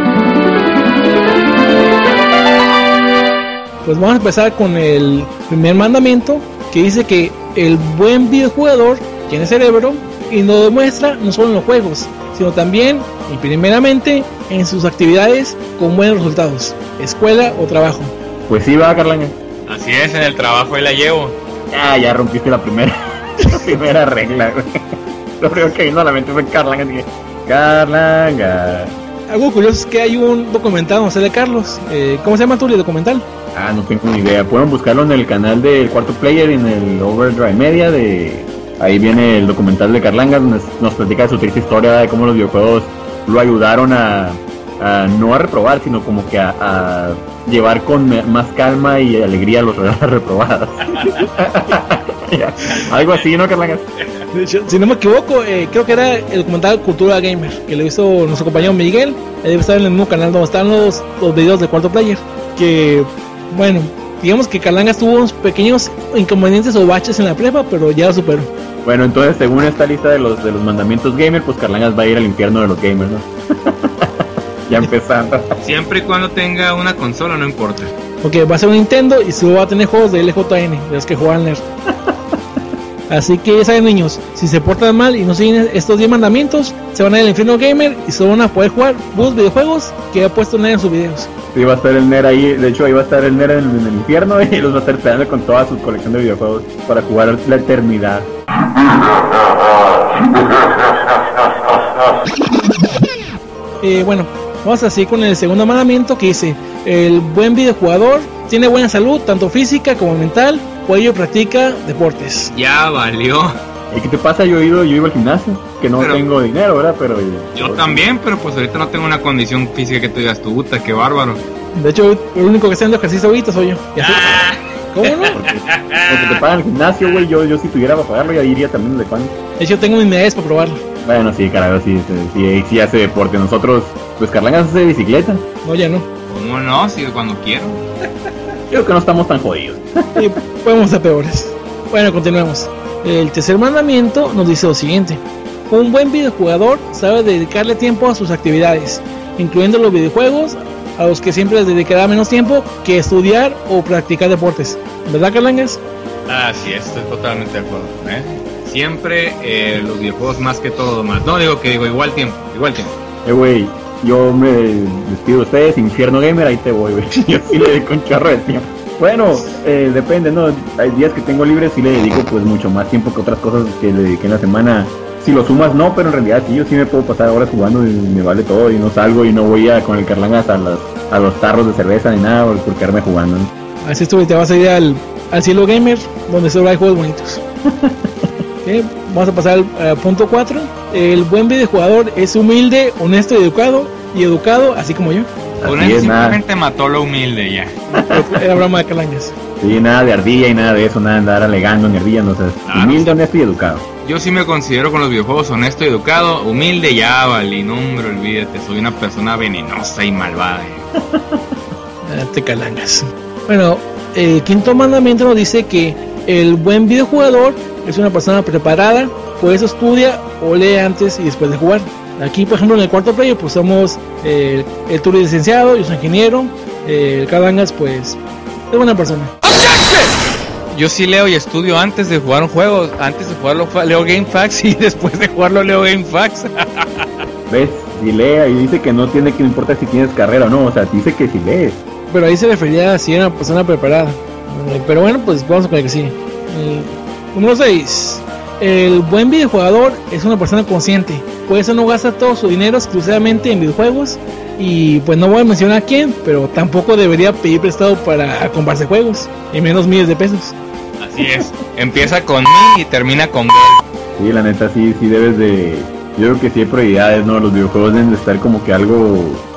Pues vamos a empezar con el primer mandamiento que dice que el buen videojugador tiene cerebro y lo demuestra no solo en los juegos, sino también y primeramente en sus actividades con buenos resultados, escuela o trabajo. Pues sí, va, Carlanga. Así es, en el trabajo ahí la llevo. Ah, ya rompiste la primera la primera regla, güey. Lo primero que vino a la mente fue Carlanga. Dije, Carlanga. Algo curioso es que hay un documental, no sé, de Carlos. Eh, ¿Cómo se llama tu documental? Ah, no tengo ni idea. Pueden buscarlo en el canal del Cuarto Player, en el Overdrive Media. De ahí viene el documental de Carlanga, donde nos platica de su triste historia de cómo los videojuegos lo ayudaron a, a no a reprobar, sino como que a, a llevar con más calma y alegría los reprobadas. Algo así, ¿no, Carlanga? De hecho, si no me equivoco, eh, creo que era el documental Cultura Gamer, que lo hizo nuestro compañero Miguel. Él debe estar en el mismo canal donde están los, los videos de Cuarto Player. Que, bueno, digamos que Carlangas tuvo unos pequeños inconvenientes o baches en la prepa, pero ya lo superó. Bueno, entonces, según esta lista de los de los mandamientos gamer, pues Carlangas va a ir al infierno de los gamers, ¿no? Ya empezando. Siempre y cuando tenga una consola, no importa. Porque va a ser un Nintendo y solo va a tener juegos de L J N, de los que juegan Nerd. Así que ya saben, niños, si se portan mal y no siguen estos diez mandamientos, se van a ir al infierno gamer y solo van a poder jugar buenos videojuegos que ha puesto Nerd en sus videos. Sí, va a estar el Nerd ahí, de hecho ahí va a estar el Nerd en, en el infierno y los va a estar esperando con toda su colección de videojuegos para jugar la eternidad. Eh, bueno, vamos así con el segundo mandamiento que dice: el buen videojugador tiene buena salud, tanto física como mental, por ello practica deportes. Ya valió. ¿Y qué te pasa? Yo he ido, yo iba al gimnasio, que no pero, tengo dinero, ¿verdad? Pero yo pues, también, pero pues ahorita no tengo una condición física que tú digas, tu puta, qué bárbaro. De hecho, el único que está haciendo ejercicio ahorita soy yo. Ah. ¿Cómo no? Porque, porque te pagan el gimnasio, güey. Yo, yo si tuviera para pagarlo, ya iría también de cuándo. De hecho, tengo mis medidas para probarlo. Bueno, sí, carajo, sí, sí, sí, sí hace deporte. Nosotros, pues Carlangas hace bicicleta. No, ya no. ¿Cómo no? Si cuando quiero. Yo creo que no estamos tan jodidos. Sí, podemos ser peores. Bueno, continuemos. El tercer mandamiento nos dice lo siguiente: un buen videojugador sabe dedicarle tiempo a sus actividades, incluyendo los videojuegos, a los que siempre les dedicará menos tiempo que estudiar o practicar deportes. ¿Verdad, Carlangas? Ah, sí, estoy totalmente de acuerdo. ¿eh? Siempre eh, los videojuegos más que todo más. No digo que digo igual tiempo, igual tiempo. Eh, güey, yo me despido de ustedes, infierno gamer, ahí te voy, güey. Yo sí le dedico un chorro de tiempo. Bueno, eh, depende, ¿no? Hay días que tengo libres, sí le dedico pues mucho más tiempo que otras cosas que le dediqué en la semana. Si lo sumas, no, pero en realidad sí, yo sí me puedo pasar horas jugando y me vale todo y no salgo y no voy a con el Carlangas a, las, a los tarros de cerveza ni nada por quedarme jugando, ¿no? Así es, tú te vas a ir al, al cielo gamer, donde solo hay juegos bonitos. Okay, vamos a pasar al uh, punto cuatro. El buen videojugador es humilde, honesto y educado, y educado así como yo. Con él simplemente mató lo humilde ya. Era broma de Carlangas. Sí, nada de ardilla y nada de eso, nada de andar alegando ni ardilla, no sé. Claro. Humilde, honesto y educado. yo sí me considero con los videojuegos honesto, educado, humilde, ya valí, no hombre, olvídate, soy una persona venenosa y malvada. Ah, te calangas. Bueno, el quinto mandamiento nos dice que el buen videojugador es una persona preparada, por eso estudia o lee antes y después de jugar. Aquí, por ejemplo, en el cuarto player, pues somos eh, el Turi licenciado, yo soy ingeniero, eh, el Calangas, pues, es buena persona. Yo sí leo y estudio antes de jugar un juego. Antes de jugarlo leo GameFAQs y después de jugarlo leo GameFAQs. ¿Ves? Si lee y dice que no tiene que no importa si tienes carrera o no, o sea, dice que si lees. Pero ahí se refería a si era una persona preparada. Eh, pero bueno, pues vamos con el que sigue. Eh, número seis. El buen videojugador es una persona consciente. Por eso no gasta todo su dinero exclusivamente en videojuegos. Y pues no voy a mencionar a quién, pero tampoco debería pedir prestado para comprarse juegos, y menos miles de pesos. Así es, empieza con mi y termina con gol. Sí, la neta sí, sí debes de... Yo creo que sí hay prioridades, ¿no? Los videojuegos deben de estar como que algo...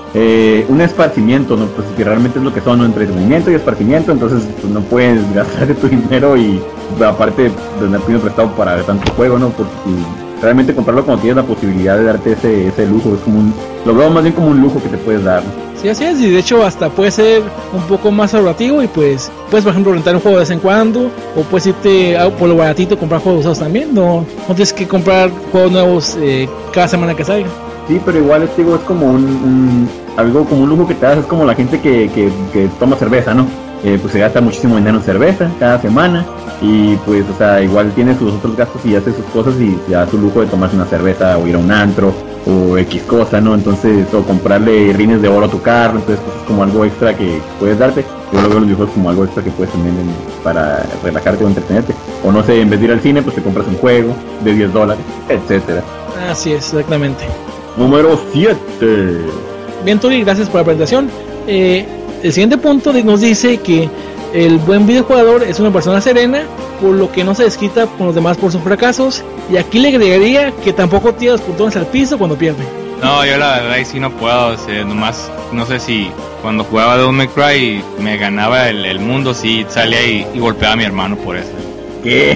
Eh, un esparcimiento, ¿no? Pues que realmente es lo que son, ¿no? Entretenimiento y esparcimiento, entonces pues, no puedes gastar tu dinero y aparte de tener pidiendo prestado para tanto juego, ¿no? Porque realmente comprarlo cuando tienes la posibilidad de darte ese, ese lujo, es como un... Lo veo más bien como un lujo que te puedes dar, ¿no? Sí, así es, y de hecho hasta puede ser un poco más ahorrativo y pues puedes, por ejemplo, rentar un juego de vez en cuando, o puedes irte a, por lo baratito, comprar juegos usados también, no, no tienes que comprar juegos nuevos eh, cada semana que salga. Sí, pero igual este digo, es como un, un algo como un lujo que te das, es como la gente que, que, que toma cerveza, ¿no? Eh, pues se gasta muchísimo dinero en cerveza cada semana y pues, o sea, igual tiene sus otros gastos y hace sus cosas y se da su lujo de tomarse una cerveza o ir a un antro o X cosa, ¿no? Entonces, o comprarle rines de oro a tu carro, entonces pues, es como algo extra que puedes darte. Yo lo veo los videojuegos como algo extra que puedes también en, para relajarte o entretenerte. O no sé, en vez de ir al cine, pues te compras un juego de diez dólares, etcétera. Así es, exactamente. Número siete. Bien, Turi, gracias por la presentación. Eh, el siguiente punto nos dice que el buen videojugador es una persona serena, por lo que no se desquita con los demás por sus fracasos. Y aquí le agregaría que tampoco tira los puntones al piso cuando pierde. No, yo la verdad ahí sí no puedo, o sea, nomás, no sé si cuando jugaba Devil May Cry me ganaba el, el mundo, sí salía y, y golpeaba a mi hermano por eso. ¿Qué?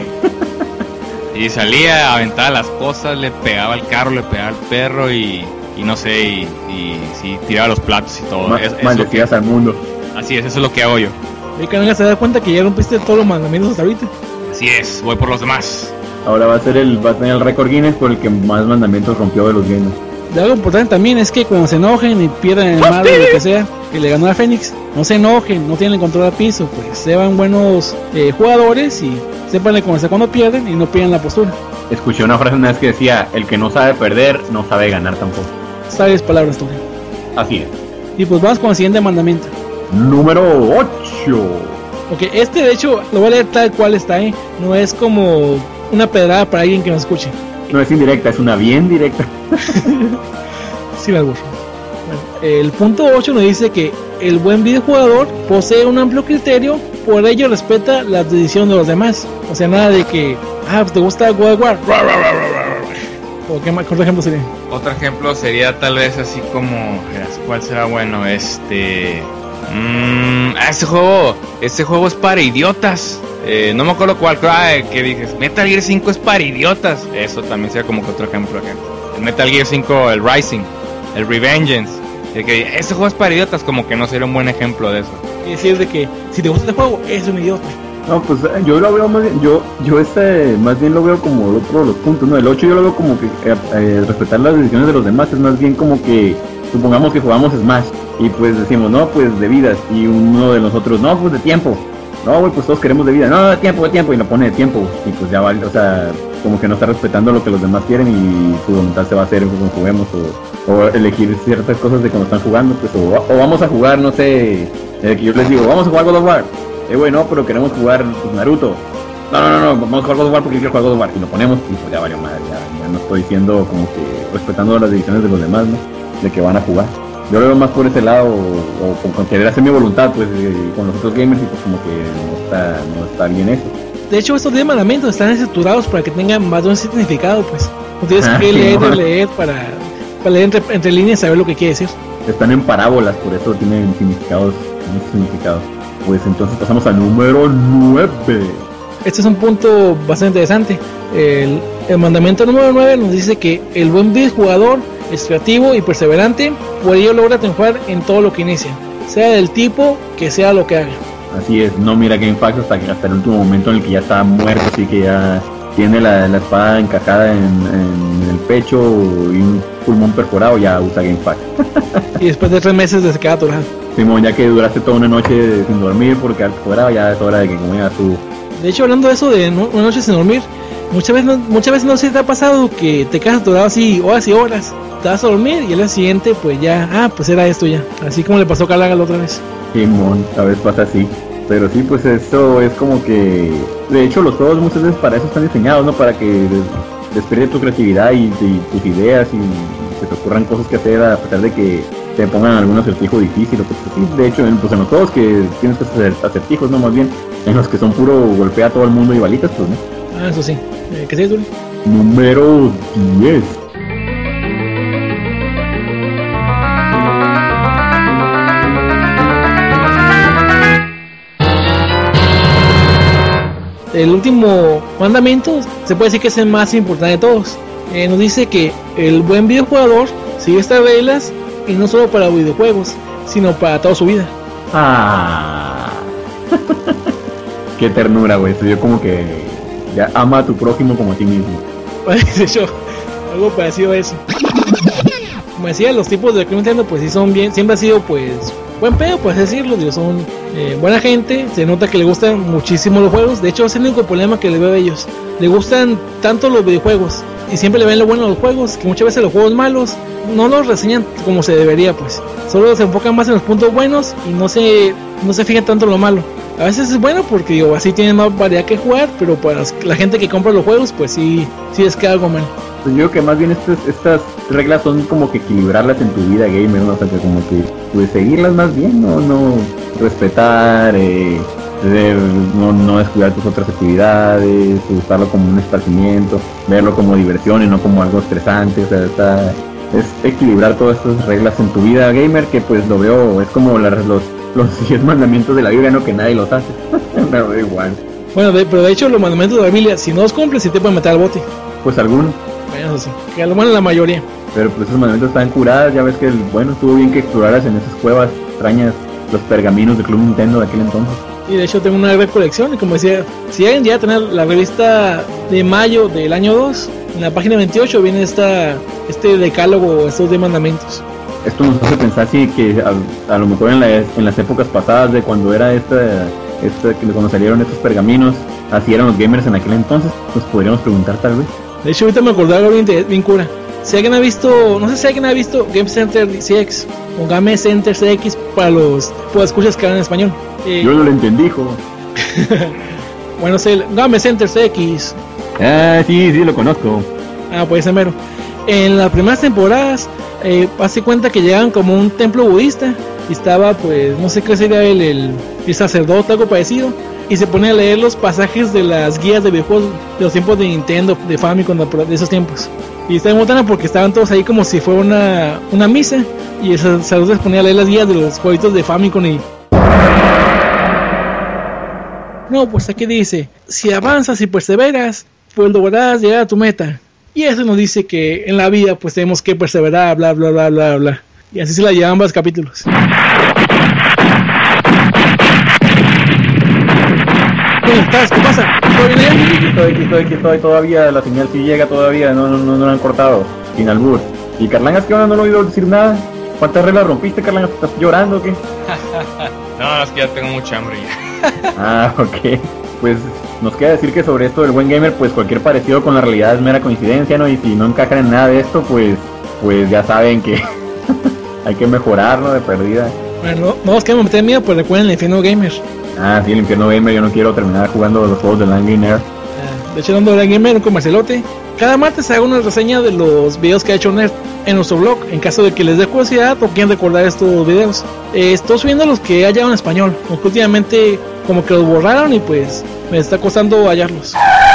Y salía, aventaba las cosas, le pegaba al carro, le pegaba al perro y, y no sé, y, y sí, tiraba los platos y todo. Ma- es, es maldecías que, al mundo. así es, eso es lo que hago yo. Y que se da cuenta que ya rompiste todos los mandamientos hasta ahorita. Así es, voy por los demás. Ahora va a ser el va a tener el récord Guinness por el que más mandamientos rompió de los gamers. Y algo importante también es que cuando se enojen y pierdan el mal o lo que sea que le ganó a Fénix, no se enojen, no tienen el control al piso, pues sean buenos eh, jugadores y sepan reconocer cuando pierden y no pierdan la postura. Escuché una frase una vez que decía, el que no sabe perder, no sabe ganar tampoco. Sabias palabras, Tony. Así es. Y pues vamos con el siguiente mandamiento. Número ocho. Ok, este de hecho lo voy a leer tal cual está, ¿eh? No es como una pedrada para alguien que nos escuche. No es indirecta, es una bien directa. Sí, me aburro. Bueno, el punto ocho nos dice que el buen videojugador posee un amplio criterio, por ello respeta las decisiones de los demás. O sea, nada de que, ah, pues te gusta God of War. O qué más, por ejemplo sería. Otro ejemplo sería tal vez así como, ¿cuál será bueno? Este... Mmm, este juego, este juego es para idiotas. Eh, no me acuerdo cuál, ah, que dices, Metal Gear cinco es para idiotas. Eso también sería como que otro ejemplo. El Metal Gear cinco, el Rising, el Revengeance. El que este juego es para idiotas, como que no sería un buen ejemplo de eso. Y decir de que si te gusta este juego, es un idiota. No, pues yo lo veo más bien, yo, yo este más bien lo veo como otro de los puntos, ¿no? El ocho yo lo veo como que eh, eh, respetar las decisiones de los demás, es más bien como que, supongamos que jugamos Smash, y pues decimos, no, pues de vidas, y uno de nosotros, no, pues de tiempo, no, güey, pues todos queremos de vida, no, de tiempo, de tiempo, y lo pone de tiempo, y pues ya vale, o sea, como que no está respetando lo que los demás quieren, y su voluntad se va a hacer cuando juguemos, o, o elegir ciertas cosas de cuando están jugando, pues, o, o vamos a jugar, no sé, eh, que yo les digo, vamos a jugar God of War. Eh, güey, no, pero queremos jugar pues, Naruto. No, no, no, no, vamos a jugar God of War porque quiero jugar God of War. Y lo ponemos y pues ya valió madre, ya, ya no estoy diciendo como que respetando las decisiones de los demás, ¿no? De que van a jugar. Yo lo veo más por ese lado, o, o con, con querer hacer mi voluntad, pues, eh, con los otros gamers, y pues como que no está, no está bien eso. De hecho, estos diez mandamientos están estructurados para que tengan más de un significado, pues. No tienes Ah, que sí, leer no. y leer para, para leer entre, entre líneas y saber lo que quiere decir. Están en parábolas, por eso tienen significados, muchos significados. Pues entonces pasamos al número nueve. Este es un punto bastante interesante. El, El mandamiento número nueve nos dice que el buen videojugador es creativo y perseverante, por ello logra triunfar en todo lo que inicia, sea del tipo que sea lo que haga. Así es, no mira Game Facts hasta, que- hasta el último momento en el que ya está muerto, así que ya tiene la, la espada encajada en, en el pecho y un pulmón perforado, ya usa Game Facts. Y después de tres meses de se queda atorado. Simón, ya que duraste toda una noche sin dormir porque al fuera ya es hora de que comieras tu... De hecho, hablando de eso de no- una noche sin dormir, muchas veces no, muchas veces no sé si te ha pasado que te quedas atorado así horas y horas, te vas a dormir y al día siguiente pues ya, ah, pues era esto ya, así como le pasó a Calaga la otra vez. Simón, a veces pasa así. Pero sí, pues esto es como que... De hecho, los juegos muchas veces para eso están diseñados, ¿no? Para que des- despegue tu creatividad y, y tus ideas y se te ocurran cosas que hacer a pesar de que te pongan algún acertijo difícil o cosas así. De hecho, en, pues en los juegos que tienes que hacer acertijos, ¿no? Más bien, en los que son puro golpea a todo el mundo y balitas, pues, ¿no? Ah, eso sí. Eh, ¿Qué sé, Tuli? Número diez. El último mandamiento se puede decir que es el más importante de todos. Eh, nos dice que el buen videojugador sigue estas reglas y no solo para videojuegos, sino para toda su vida. Ah. Qué ternura, güey. Estoy yo como que ya ama a tu prójimo como a ti mismo. De hecho, algo parecido a eso. Como decía, los tipos de Club Nintendo pues sí son bien, siempre ha sido pues buen pedo, pues decirlo, digo, son eh, buena gente, se nota que le gustan muchísimo los juegos, de hecho es el único problema que le veo a ellos, le gustan tanto los videojuegos y siempre le ven lo bueno a los juegos, que muchas veces los juegos malos no los reseñan como se debería, pues solo se enfocan más en los puntos buenos y no se, no se fijan tanto en lo malo. A veces es bueno porque digo, así tienen más variedad que jugar, pero para la gente que compra los juegos pues sí, sí es que algo mal. Pues yo creo que más bien estas, estas reglas son como que equilibrarlas en tu vida gamer, ¿no? O sea, que como que pues seguirlas más bien, no, no respetar, eh, de- no, no descuidar tus otras actividades, usarlo como un esparcimiento, verlo como diversión y no como algo estresante, o sea, está, es equilibrar todas estas reglas en tu vida gamer, que pues lo veo, es como la- los, los diez mandamientos de la Biblia, no que nadie los hace, pero da igual, Bueno, de- pero de hecho los mandamientos de la Biblia, si no los cumples, sí te pueden meter al bote. pues algunos. Bueno, eso sí, que a lo bueno la mayoría. Pero pues esos mandamientos están curadas, ya ves que el, bueno, estuvo bien que exploraras en esas cuevas extrañas los pergaminos de Club Nintendo de aquel entonces. Y de hecho tengo una gran colección y como decía, si alguien llega a tener la revista de mayo del año dos, en la página veintiocho viene esta este decálogo, estos de mandamientos. Esto nos hace pensar sí que a, a lo mejor en, la, en las épocas pasadas de cuando era esta, esta que cuando salieron estos pergaminos, así eran los gamers en aquel entonces, nos podríamos preguntar tal vez. De hecho ahorita me acordaba algo bien, de- bien cura. Si alguien ha visto, no sé si alguien ha visto Game Center C X o Game Center C X para los pues, escuchas que hablan en español. Eh, Yo no lo entendí, hijo. bueno, sé, Game Center C X. Ah, sí, sí, lo conozco. Ah, pues ese mero. En las primeras temporadas, eh, hace cuenta que llegaban como un templo budista y estaba, pues, no sé qué sería el, el, el sacerdote, algo parecido, y se ponía a leer los pasajes de las guías de videojuegos de los tiempos de Nintendo, de Famicom, de esos tiempos. Y estaba muy botana porque estaban todos ahí como si fuera una, una misa, y el sacerdote se ponía a leer las guías de los jueguitos de Famicom y... No, pues aquí dice, si avanzas y perseveras, pues lograrás llegar a tu meta. Y eso nos dice que en la vida pues tenemos que perseverar, bla, bla, bla, bla, bla. Y así se la llevan varios capítulos. ¿Cómo estás? ¿Qué pasa? ¿Todo bien allá? Aquí estoy, aquí estoy, aquí estoy todavía, la señal sí llega todavía, no, no, no, no la han cortado, sin albur. ¿Y Carlangas qué onda? No lo he oído decir nada. ¿Cuántas reglas rompiste, Carlangas? ¿Estás llorando o qué? No, es que ya tengo mucha hambre ya. Ah, ok. Pues nos queda decir que sobre esto del buen gamer, pues cualquier parecido con la realidad es mera coincidencia, ¿no? Y si no encajan en nada de esto, pues pues ya saben que hay que mejorar, ¿no? De perdida. Bueno, no nos queremos meter miedo, pues recuerden el infierno gamer. Ah, sí, el infierno gamer, yo no quiero terminar jugando los juegos de Land Gamer. Ah, de hecho, hablando de la gamer, un comercialote. Cada martes hago una reseña de los videos que ha hecho Nerd en nuestro blog, en caso de que les dé curiosidad o quieran recordar estos videos. Eh, estoy subiendo los que he hallado en español, porque últimamente como que los borraron y pues me está costando hallarlos.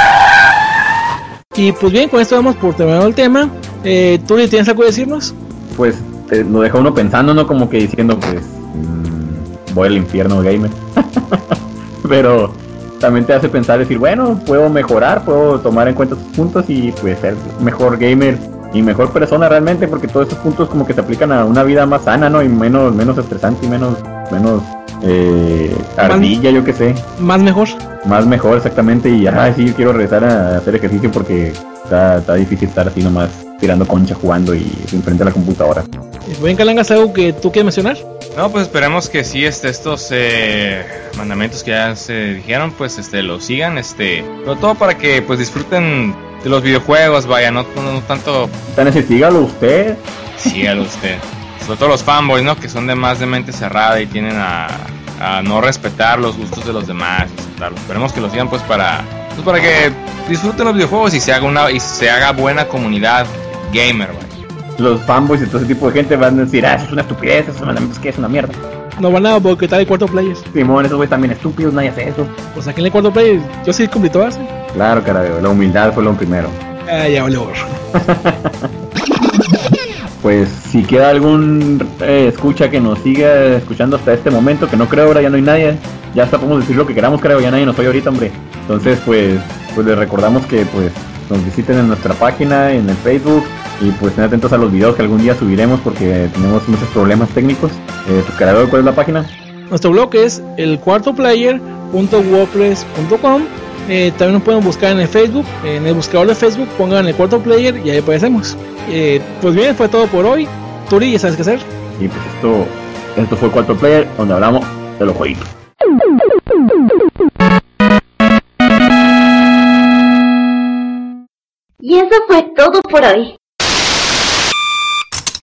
Y pues bien, con esto vamos por terminar el tema. Eh, ¿Tú le tienes algo que decirnos? Pues eh, lo deja uno pensando, ¿no? Como que diciendo, pues, mmm, voy al infierno gamer. Pero, también te hace pensar, decir, bueno, puedo mejorar, puedo tomar en cuenta estos puntos y pues ser mejor gamer y mejor persona realmente, porque todos estos puntos como que se aplican a una vida más sana, ¿no? Y menos, menos estresante y menos, menos eh, ardilla, yo qué sé. Más mejor. Más mejor, exactamente, y ay, sí, yo quiero regresar a hacer ejercicio porque está, está difícil estar así nomás tirando concha, jugando y enfrente a la computadora. Buen Calangas, ¿algo que tú quieres mencionar? No, pues esperemos que sí, este, estos eh, mandamientos que ya se dijeron, pues este, los sigan, este, sobre todo para que pues disfruten de los videojuegos, vaya, no, no, no tanto... Entonces, sígalo usted. Sígalo usted. Sobre todo los fanboys, ¿no? Que son de más de mente cerrada y tienen a, a no respetar los gustos de los demás. Claro, esperemos que los sigan pues para, pues, para que disfruten los videojuegos y se haga una y se haga buena comunidad gamer, vaya. Los fanboys y todo ese tipo de gente van a decir, ah, eso es una estupidez, eso es una, es que es una mierda. No van a boicotar el cuarto player. Simón, esos güeyes también estúpidos, nadie hace eso. Pues aquí en el cuarto player, yo sí cumplí todas. ¿eh? Claro, carajo, la humildad fue lo primero. Ah, ya vale gorro. Pues si queda algún eh, escucha que nos siga escuchando hasta este momento, que no creo, ahora ya no hay nadie, ya hasta podemos decir lo que queramos, creo, ya nadie nos oye ahorita, hombre. Entonces, pues, pues les recordamos que pues nos visiten en nuestra página, en el Facebook, y pues estén atentos a los videos que algún día subiremos porque tenemos muchos problemas técnicos. Eh, pues, Carador, ¿cuál es la página? Nuestro blog es el cuarto player punto wordpress punto com. Eh, también nos pueden buscar en el Facebook, en el buscador de Facebook pongan el cuarto player y ahí aparecemos. Eh, pues bien, fue todo por hoy. Turi, ya sabes qué hacer. Y pues esto, esto fue Cuarto Player, donde hablamos de los jueguitos. Y eso fue todo por hoy.